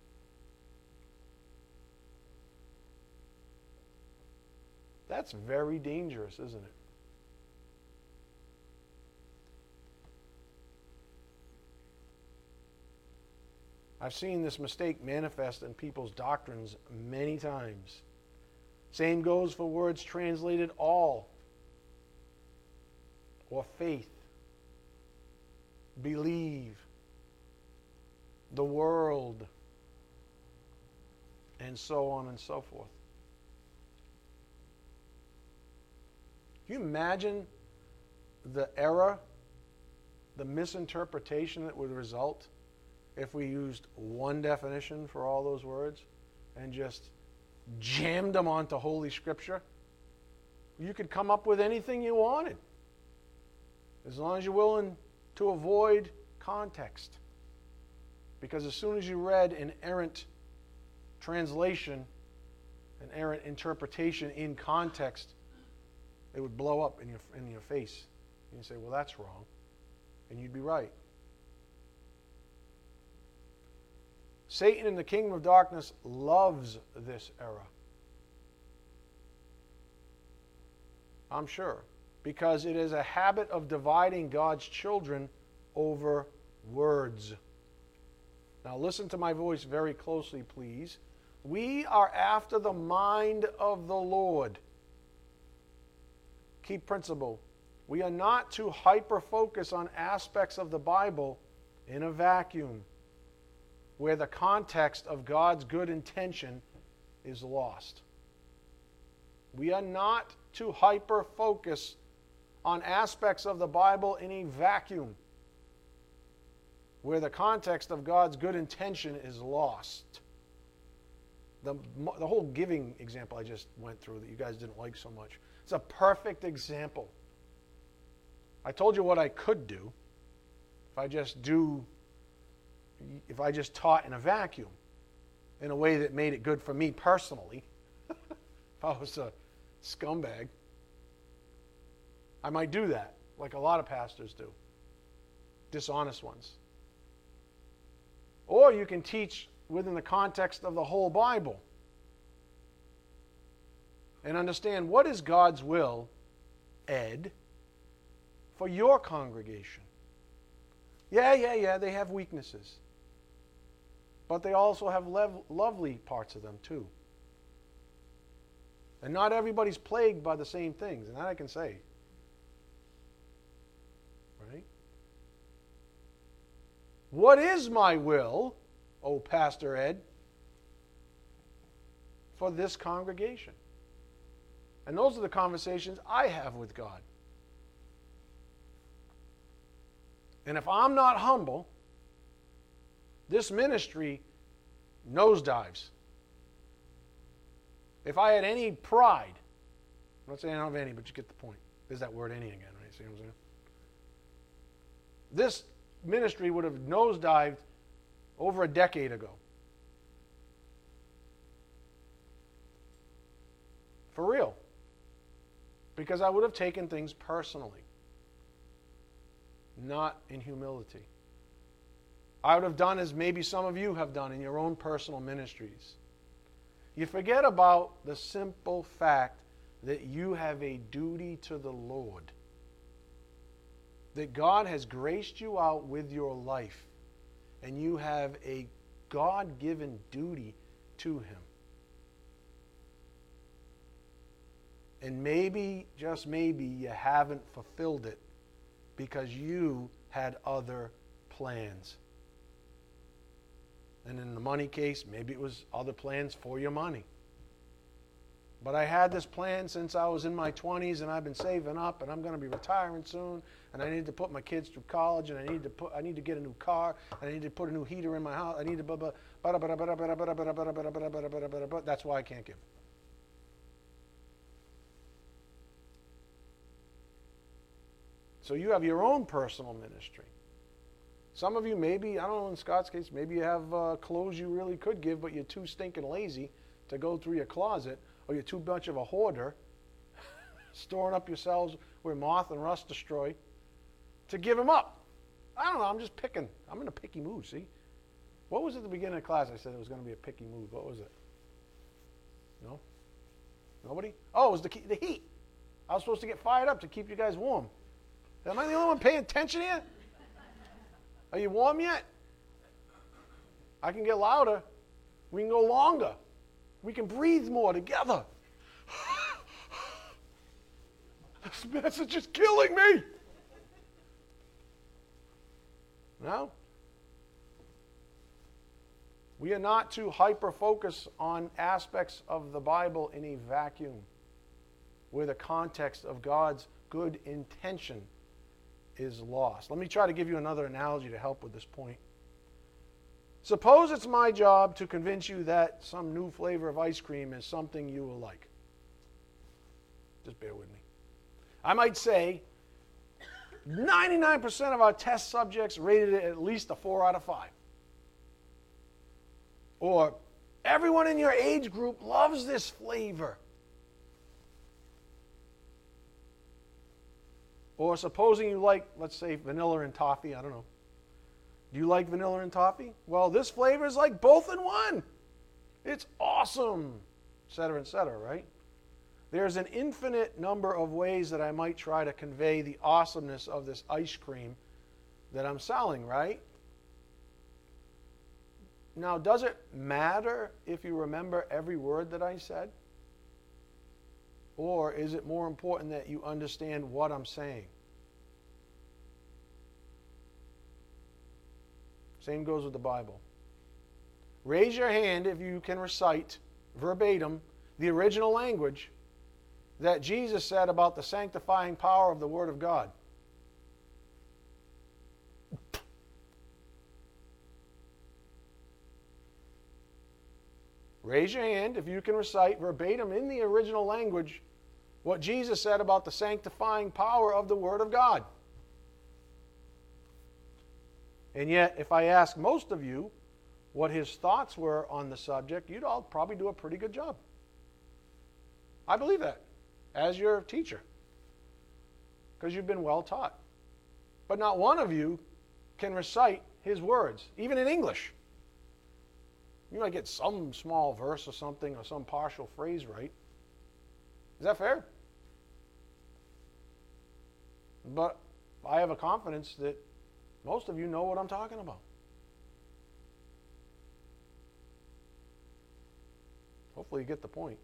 That's very dangerous, isn't it? I've seen this mistake manifest in people's doctrines many times. Same goes for words translated all, or faith, believe, the world, and so on and so forth. Can you imagine the error, the misinterpretation that would result if we used one definition for all those words and just jammed them onto Holy Scripture? You could come up with anything you wanted, as long as you're willing to avoid context. Because as soon as you read an errant translation, an errant interpretation in context, it would blow up in your face. And you say, well, that's wrong. And you'd be right. Satan in the kingdom of darkness loves this era. I'm sure. Because it is a habit of dividing God's children over words. Now listen to my voice very closely, please. We are after the mind of the Lord. Key principle. We are not to hyper-focus on aspects of the Bible in a vacuum where the context of God's good intention is lost. We are not to hyper-focus on aspects of the Bible in a vacuum where the context of God's good intention is lost. The whole giving example I just went through that you guys didn't like so much, it's a perfect example. I told you what I could do if I just taught in a vacuum in a way that made it good for me personally. If I was a scumbag, I might do that, like a lot of pastors do. Dishonest ones. Or you can teach within the context of the whole Bible and understand what is God's will, Ed, for your congregation. Yeah, they have weaknesses. But they also have lovely parts of them too. And not everybody's plagued by the same things, and that I can say. Right? What is my will, oh Pastor Ed, for this congregation? And those are the conversations I have with God. And if I'm not humble, this ministry nosedives. If I had any pride, I'm not saying I don't have any, but you get the point. There's that word any again, right? See what I'm saying? This ministry would have nosedived over a decade ago. For real. Because I would have taken things personally, not in humility. I would have done as maybe some of you have done in your own personal ministries. You forget about the simple fact that you have a duty to the Lord. That God has graced you out with your life, and you have a God-given duty to Him. And maybe, just maybe, you haven't fulfilled it because you had other plans. And in the money case, maybe it was other plans for your money. But I had this plan since I was in my 20s, and I've been saving up, and I'm going to be retiring soon, and I need to put my kids through college, and I need to get a new car, and I need to put a new heater in my house. I need to that's why I can't give. So you have your own personal ministry. Some of you maybe, I don't know, in Scott's case, maybe you have clothes you really could give, but you're too stinking lazy to go through your closet, or you're too much of a hoarder, storing up yourselves where moth and rust destroy, to give them up. I don't know, I'm just picking. I'm in a picky mood, see? What was at the beginning of class? I said it was going to be a picky mood. What was it? No? Nobody? Oh, it was the heat. I was supposed to get fired up to keep you guys warm. Am I the only one paying attention here? Are you warm yet? I can get louder. We can go longer. We can breathe more together. This message is killing me. No? We are not to hyper-focus on aspects of the Bible in a vacuum where the context of God's good intention is lost. Let me try to give you another analogy to help with this point. Suppose it's my job to convince you that some new flavor of ice cream is something you will like. Just bear with me. I might say 99% of our test subjects rated it at least a 4 out of 5. Or everyone in your age group loves this flavor. Or supposing you like, let's say, vanilla and toffee, I don't know. Do you like vanilla and toffee? Well, this flavor is like both in one. It's awesome, et cetera, right? There's an infinite number of ways that I might try to convey the awesomeness of this ice cream that I'm selling, right? Now, does it matter if you remember every word that I said? Or is it more important that you understand what I'm saying? Same goes with the Bible. Raise your hand if you can recite verbatim the original language that Jesus said about the sanctifying power of the Word of God. Raise your hand if you can recite verbatim in the original language what Jesus said about the sanctifying power of the Word of God. And yet, if I ask most of you what his thoughts were on the subject, you'd all probably do a pretty good job. I believe that, as your teacher, because you've been well taught. But not one of you can recite his words, even in English. You might get some small verse or something, or some partial phrase right. Is that fair? But I have a confidence that most of you know what I'm talking about. Hopefully you get the point.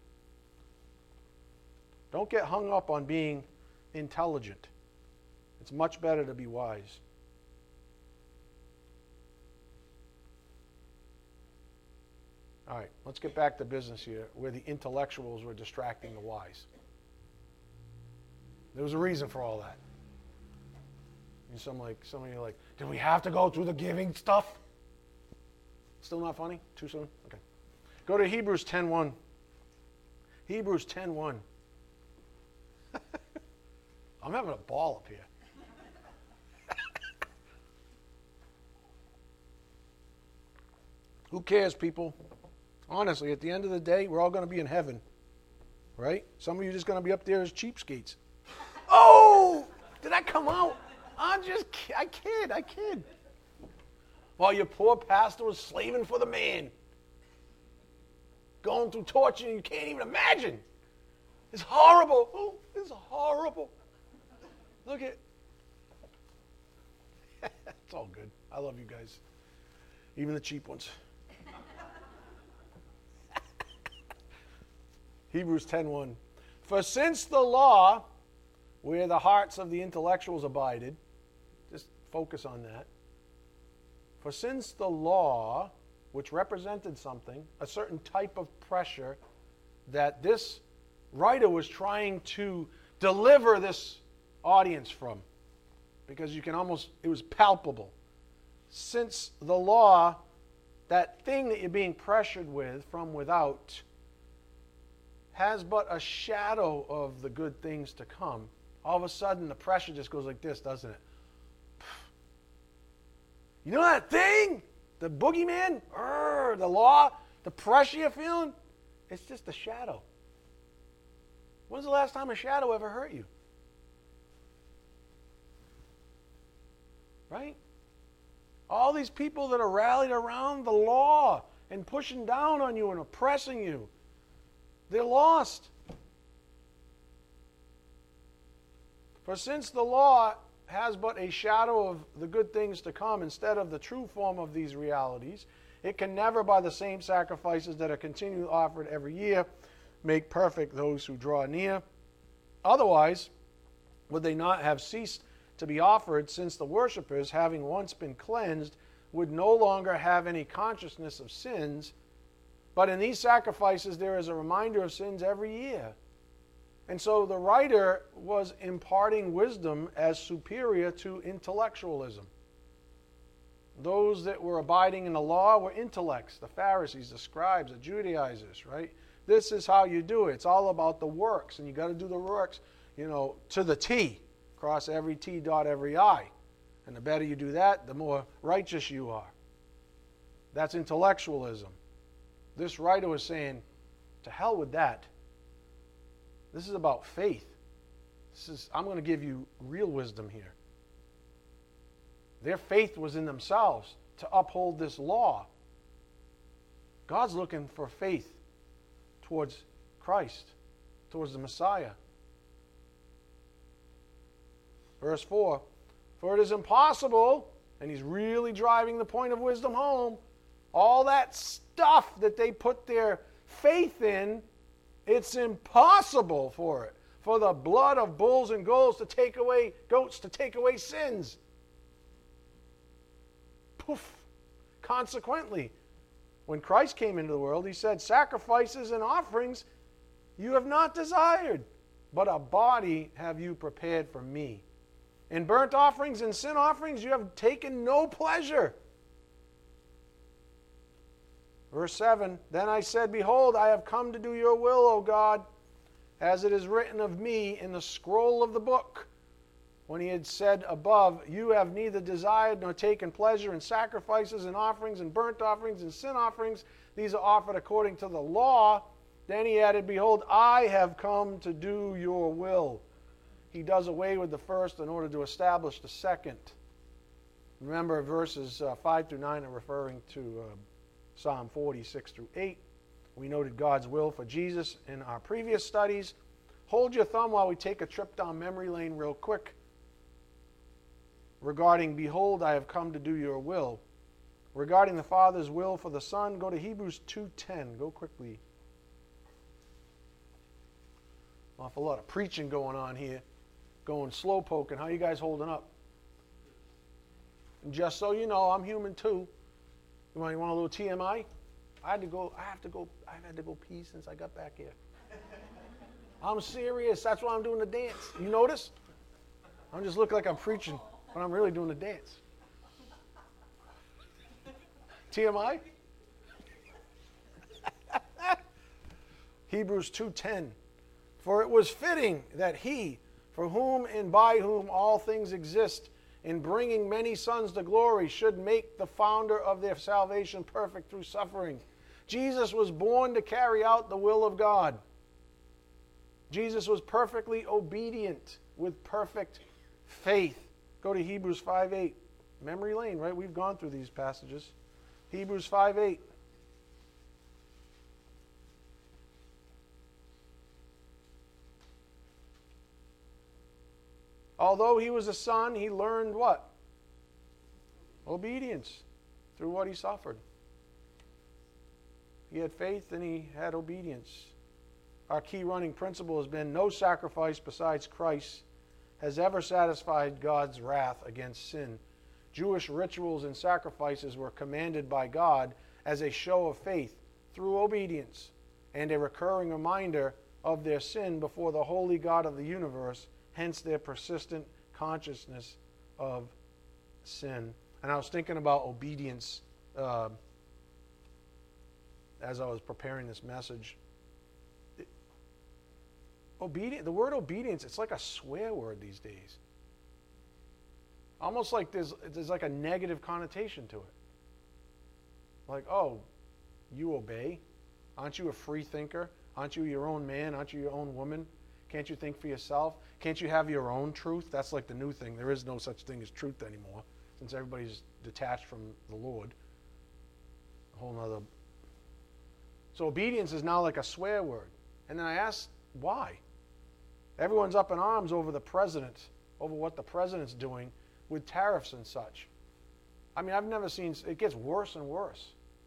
Don't get hung up on being intelligent. It's much better to be wise. All right, let's get back to business here, where the intellectuals were distracting the wise. There was a reason for all that. And some of you are like, did we have to go through the giving stuff? Still not funny? Too soon? Okay. Go to Hebrews 10:1. Hebrews 10:1. I'm having a ball up here. Who cares, people? Honestly, at the end of the day, we're all going to be in heaven. Right? Some of you are just going to be up there as cheapskates. Oh! Did that come out? I kid. While your poor pastor was slaving for the man. Going through torture you can't even imagine. It's horrible. Oh, it's horrible. Look at it's all good. I love you guys. Even the cheap ones. Hebrews 10:1. For since the law, where the hearts of the intellectuals abided, just focus on that. For since the law, which represented something, a certain type of pressure that this writer was trying to deliver this audience from, because you can almost, it was palpable. Since the law, that thing that you're being pressured with from without, has but a shadow of the good things to come, all of a sudden the pressure just goes like this, doesn't it? You know that thing? The boogeyman? The law? The pressure you're feeling? It's just a shadow. When's the last time a shadow ever hurt you? Right? All these people that are rallied around the law and pushing down on you and oppressing you, they're lost. For since the law has but a shadow of the good things to come instead of the true form of these realities, it can never, by the same sacrifices that are continually offered every year, make perfect those who draw near. Otherwise, would they not have ceased to be offered, since the worshippers, having once been cleansed, would no longer have any consciousness of sins? But in these sacrifices there is a reminder of sins every year. And so the writer was imparting wisdom as superior to intellectualism. Those that were abiding in the law were intellects, the Pharisees, the scribes, the Judaizers, right? This is how you do it. It's all about the works, and you got to do the works, to the T. Cross every T, dot every I. And the better you do that, the more righteous you are. That's intellectualism. This writer was saying, to hell with that. This is about faith. I'm going to give you real wisdom here. Their faith was in themselves. to uphold this law. God's looking for faith towards Christ, towards the Messiah. Verse 4, for it is impossible, and he's really driving the point of wisdom home, all that stuff that they put their faith in, it's impossible for the blood of bulls and goats to take away sins. Poof. Consequently, when Christ came into the world, he said, sacrifices and offerings you have not desired, but a body have you prepared for me. In burnt offerings and sin offerings you have taken no pleasure. Verse 7, then I said, behold, I have come to do your will, O God, as it is written of me in the scroll of the book. When he had said above, you have neither desired nor taken pleasure in sacrifices and offerings and burnt offerings and sin offerings. These are offered according to the law. Then he added, behold, I have come to do your will. He does away with the first in order to establish the second. Remember, verses 5 through 9 are referring to Psalm 46 through 8. We noted God's will for Jesus in our previous studies. Hold your thumb while we take a trip down memory lane real quick. Regarding, behold, I have come to do your will. Regarding the Father's will for the Son, go to Hebrews 2:10. Go quickly. Awful lot of preaching going on here. Going slow poking. How you guys holding up? And just so you know, I'm human too. You want a little TMI? I had to go pee since I got back here. I'm serious. That's why I'm doing the dance. You notice? I'm just looking like I'm preaching, but I'm really doing the dance. TMI? Hebrews 2:10. For it was fitting that he, for whom and by whom all things exist, in bringing many sons to glory, should make the founder of their salvation perfect through suffering. Jesus was born to carry out the will of God. Jesus was perfectly obedient with perfect faith. Go to Hebrews 5:8. Memory lane, right? We've gone through these passages. Hebrews 5:8. Although he was a son, he learned what? Obedience through what he suffered. He had faith and he had obedience. Our key running principle has been no sacrifice besides Christ has ever satisfied God's wrath against sin. Jewish rituals and sacrifices were commanded by God as a show of faith through obedience and a recurring reminder of their sin before the holy God of the universe, hence their persistent consciousness of sin. And I was thinking about obedience as I was preparing this message. The word obedience, it's like a swear word these days. Almost like there's like a negative connotation to it. Like, oh, you obey? Aren't you a free thinker? Aren't you your own man? Aren't you your own woman? Can't you think for yourself? Can't you have your own truth? That's like the new thing. There is no such thing as truth anymore, since everybody's detached from the Lord. A whole nother. So obedience is now like a swear word. And then I asked, why? Everyone's up in arms over the president, over what the president's doing with tariffs and such. I mean, I've never seen, it gets worse and worse.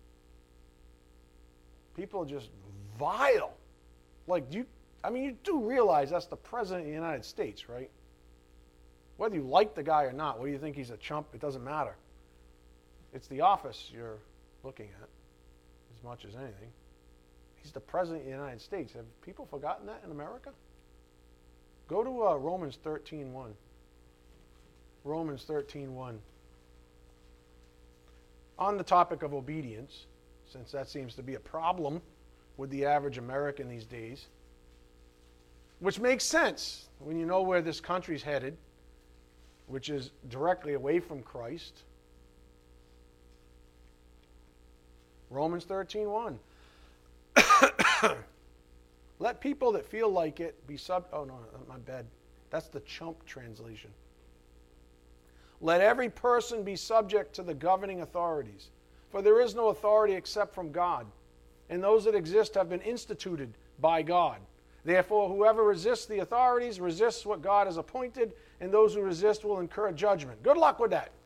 People are just vile. Like, you do realize that's the president of the United States, right? Whether you like the guy or not, whether you think he's a chump, it doesn't matter. It's the office you're looking at as much as anything. He's the president of the United States. Have people forgotten that in America? Go to Romans 13:1. Romans 13:1. On the topic of obedience, since that seems to be a problem with the average American these days, which makes sense when you know where this country's headed, which is directly away from Christ. Romans 13:1. Let people that feel like it be oh no, my bad. That's the chump translation. Let every person be subject to the governing authorities. For there is no authority except from God, and those that exist have been instituted by God. Therefore, whoever resists the authorities resists what God has appointed, and those who resist will incur judgment. Good luck with that.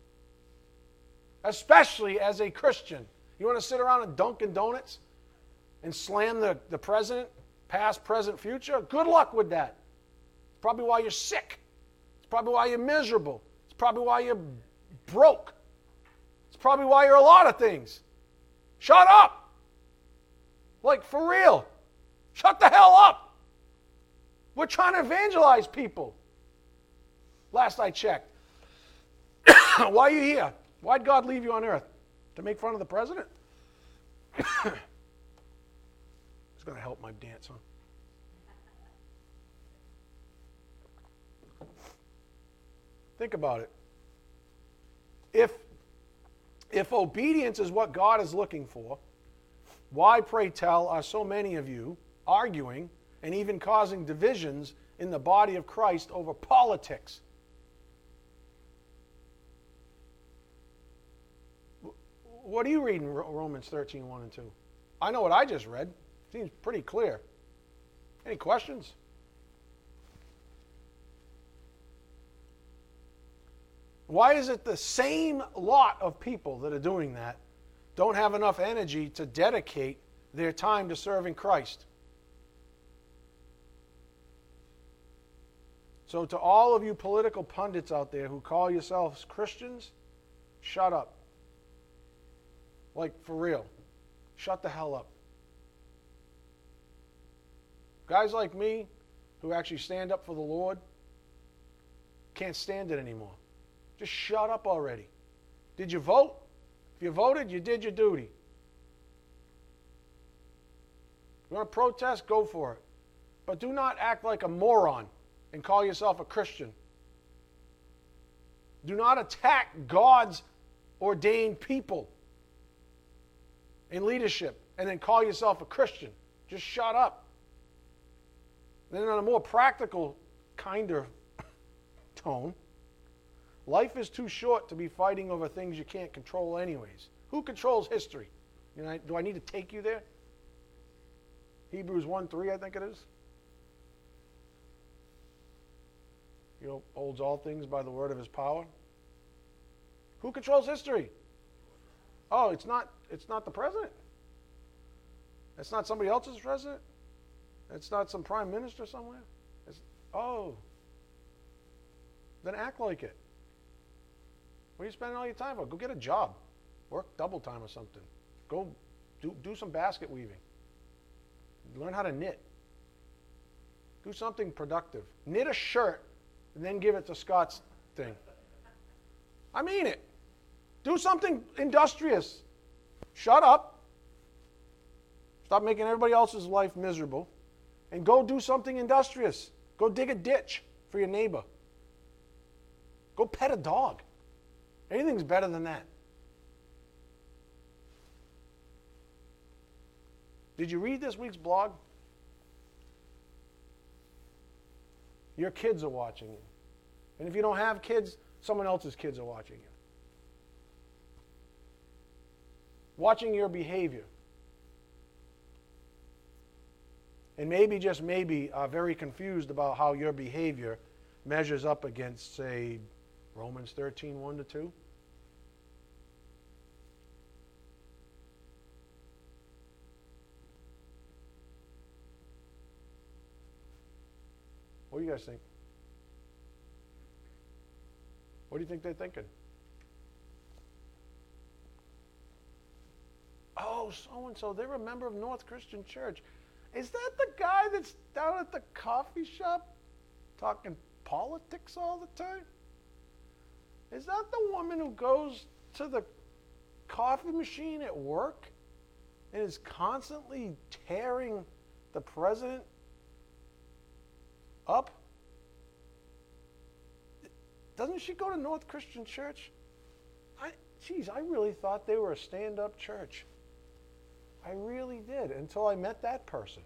Especially as a Christian. You want to sit around and Dunkin' Donuts and slam the president, past, present, future? Good luck with that. It's probably why you're sick. It's probably why you're miserable. It's probably why you're broke. It's probably why you're a lot of things. Shut up. Like, for real. Shut the hell up. We're trying to evangelize people. Last I checked. Why are you here? Why'd God leave you on earth? To make fun of the president? It's going to help my dance, huh? Think about it. If obedience is what God is looking for, why, pray tell, are so many of you arguing and even causing divisions in the body of Christ over politics? What are you reading, Romans 13, 1 and 2? I know what I just read. Seems pretty clear. Any questions? Why is it the same lot of people that are doing that don't have enough energy to dedicate their time to serving Christ? So to all of you political pundits out there who call yourselves Christians, shut up. Like, for real. Shut the hell up. Guys like me, who actually stand up for the Lord, can't stand it anymore. Just shut up already. Did you vote? If you voted, you did your duty. You want to protest? Go for it. But do not act like a moron and call yourself a Christian. Do not attack God's ordained people in leadership and then call yourself a Christian. Just shut up. Then on a more practical kind of tone, life is too short to be fighting over things you can't control anyways. Who controls history? Do I need to take you there? Hebrews 1:3, I think it is. He holds all things by the word of his power. Who controls history? Oh, it's not the president. It's not somebody else's president. It's not some prime minister somewhere. Then act like it. What are you spending all your time for? Go get a job. Work double time or something. Go do some basket weaving. Learn how to knit. Do something productive. Knit a shirt and then give it to Scott's thing. I mean it. Do something industrious. Shut up. Stop making everybody else's life miserable. And go do something industrious. Go dig a ditch for your neighbor. Go pet a dog. Anything's better than that. Did you read this week's blog? Your kids are watching you. And if you don't have kids, someone else's kids are watching you. Watching your behavior. And maybe, just maybe, are very confused about how your behavior measures up against, say, Romans 13, 1 to 2. What do you guys think? What do you think they're thinking? Oh, so-and-so, they're a member of North Christian Church. Is that the guy that's down at the coffee shop talking politics all the time? Is that the woman who goes to the coffee machine at work and is constantly tearing the president up? Doesn't she go to North Christian Church? I really thought they were a stand-up church. I really did, until I met that person.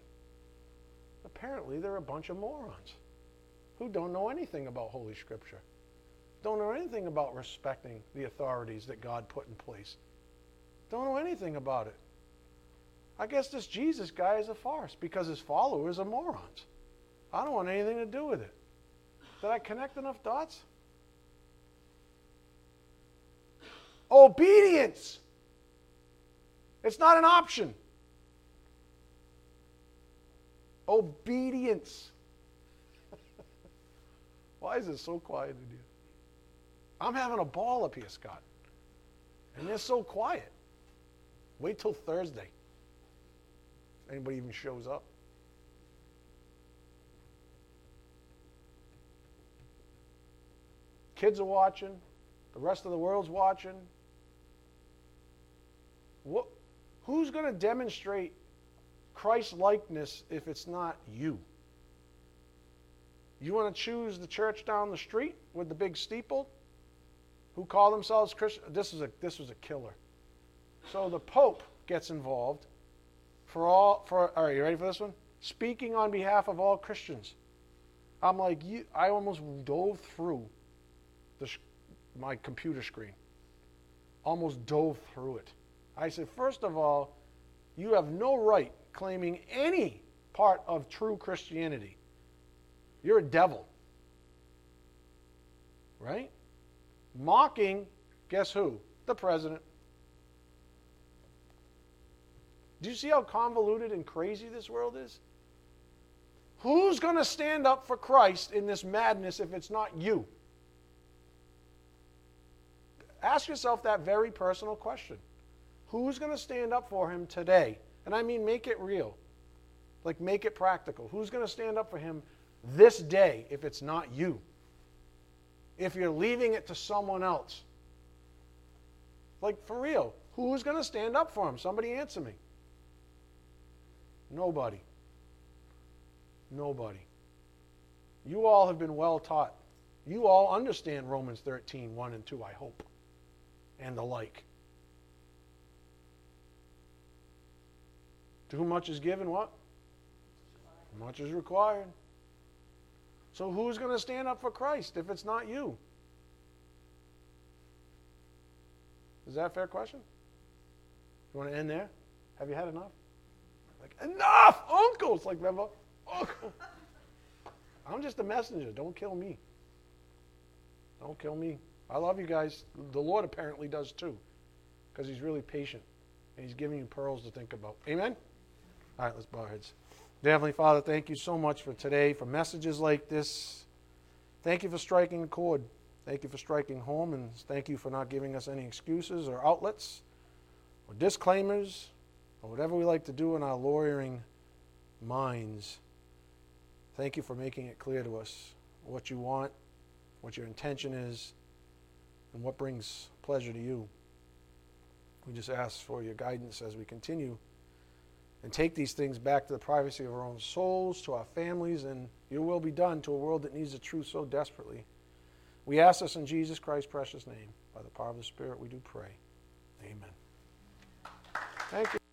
Apparently, they're a bunch of morons who don't know anything about Holy Scripture. don't know anything about respecting the authorities that God put in place. Don't know anything about it. I guess this Jesus guy is a farce because his followers are morons. I don't want anything to do with it. Did I connect enough dots? Obedience. It's not an option. Obedience. Why is it so quiet in here? I'm having a ball up here, Scott. And they're so quiet. Wait till Thursday. If anybody even shows up. Kids are watching. The rest of the world's watching. Who's going to demonstrate Christ-likeness if it's not you? You want to choose the church down the street with the big steeple who call themselves Christian? This was a killer. So the Pope gets involved all right, you ready for this one? Speaking on behalf of all Christians. I'm like, I almost dove through my computer screen. Almost dove through it. I said, first of all, you have no right claiming any part of true Christianity. You're a devil. Right? Mocking, guess who? The president. Do you see how convoluted and crazy this world is? Who's going to stand up for Christ in this madness if it's not you? Ask yourself that very personal question. Who's going to stand up for him today? And I mean make it real. Like make it practical. Who's going to stand up for him this day if it's not you? If you're leaving it to someone else. Like for real. Who's going to stand up for him? Somebody answer me. Nobody. Nobody. You all have been well taught. You all understand Romans 13, 1 and 2, I hope. And the like. To whom much is given, what? Much is required. So who's going to stand up for Christ if it's not you? Is that a fair question? You want to end there? Have you had enough? Like, enough! Uncle! It's like, remember? Uncle! I'm just a messenger. Don't kill me. Don't kill me. I love you guys. The Lord apparently does too. Because he's really patient. And he's giving you pearls to think about. Amen? All right, let's bow our heads. Dear Heavenly Father, thank you so much for today, for messages like this. Thank you for striking a chord. Thank you for striking home, and thank you for not giving us any excuses or outlets or disclaimers or whatever we like to do in our lawyering minds. Thank you for making it clear to us what you want, what your intention is, and what brings pleasure to you. We just ask for your guidance as we continue and take these things back to the privacy of our own souls, to our families, and your will be done to a world that needs the truth so desperately. We ask this in Jesus Christ's precious name. By the power of the Spirit we do pray. Amen. Thank you.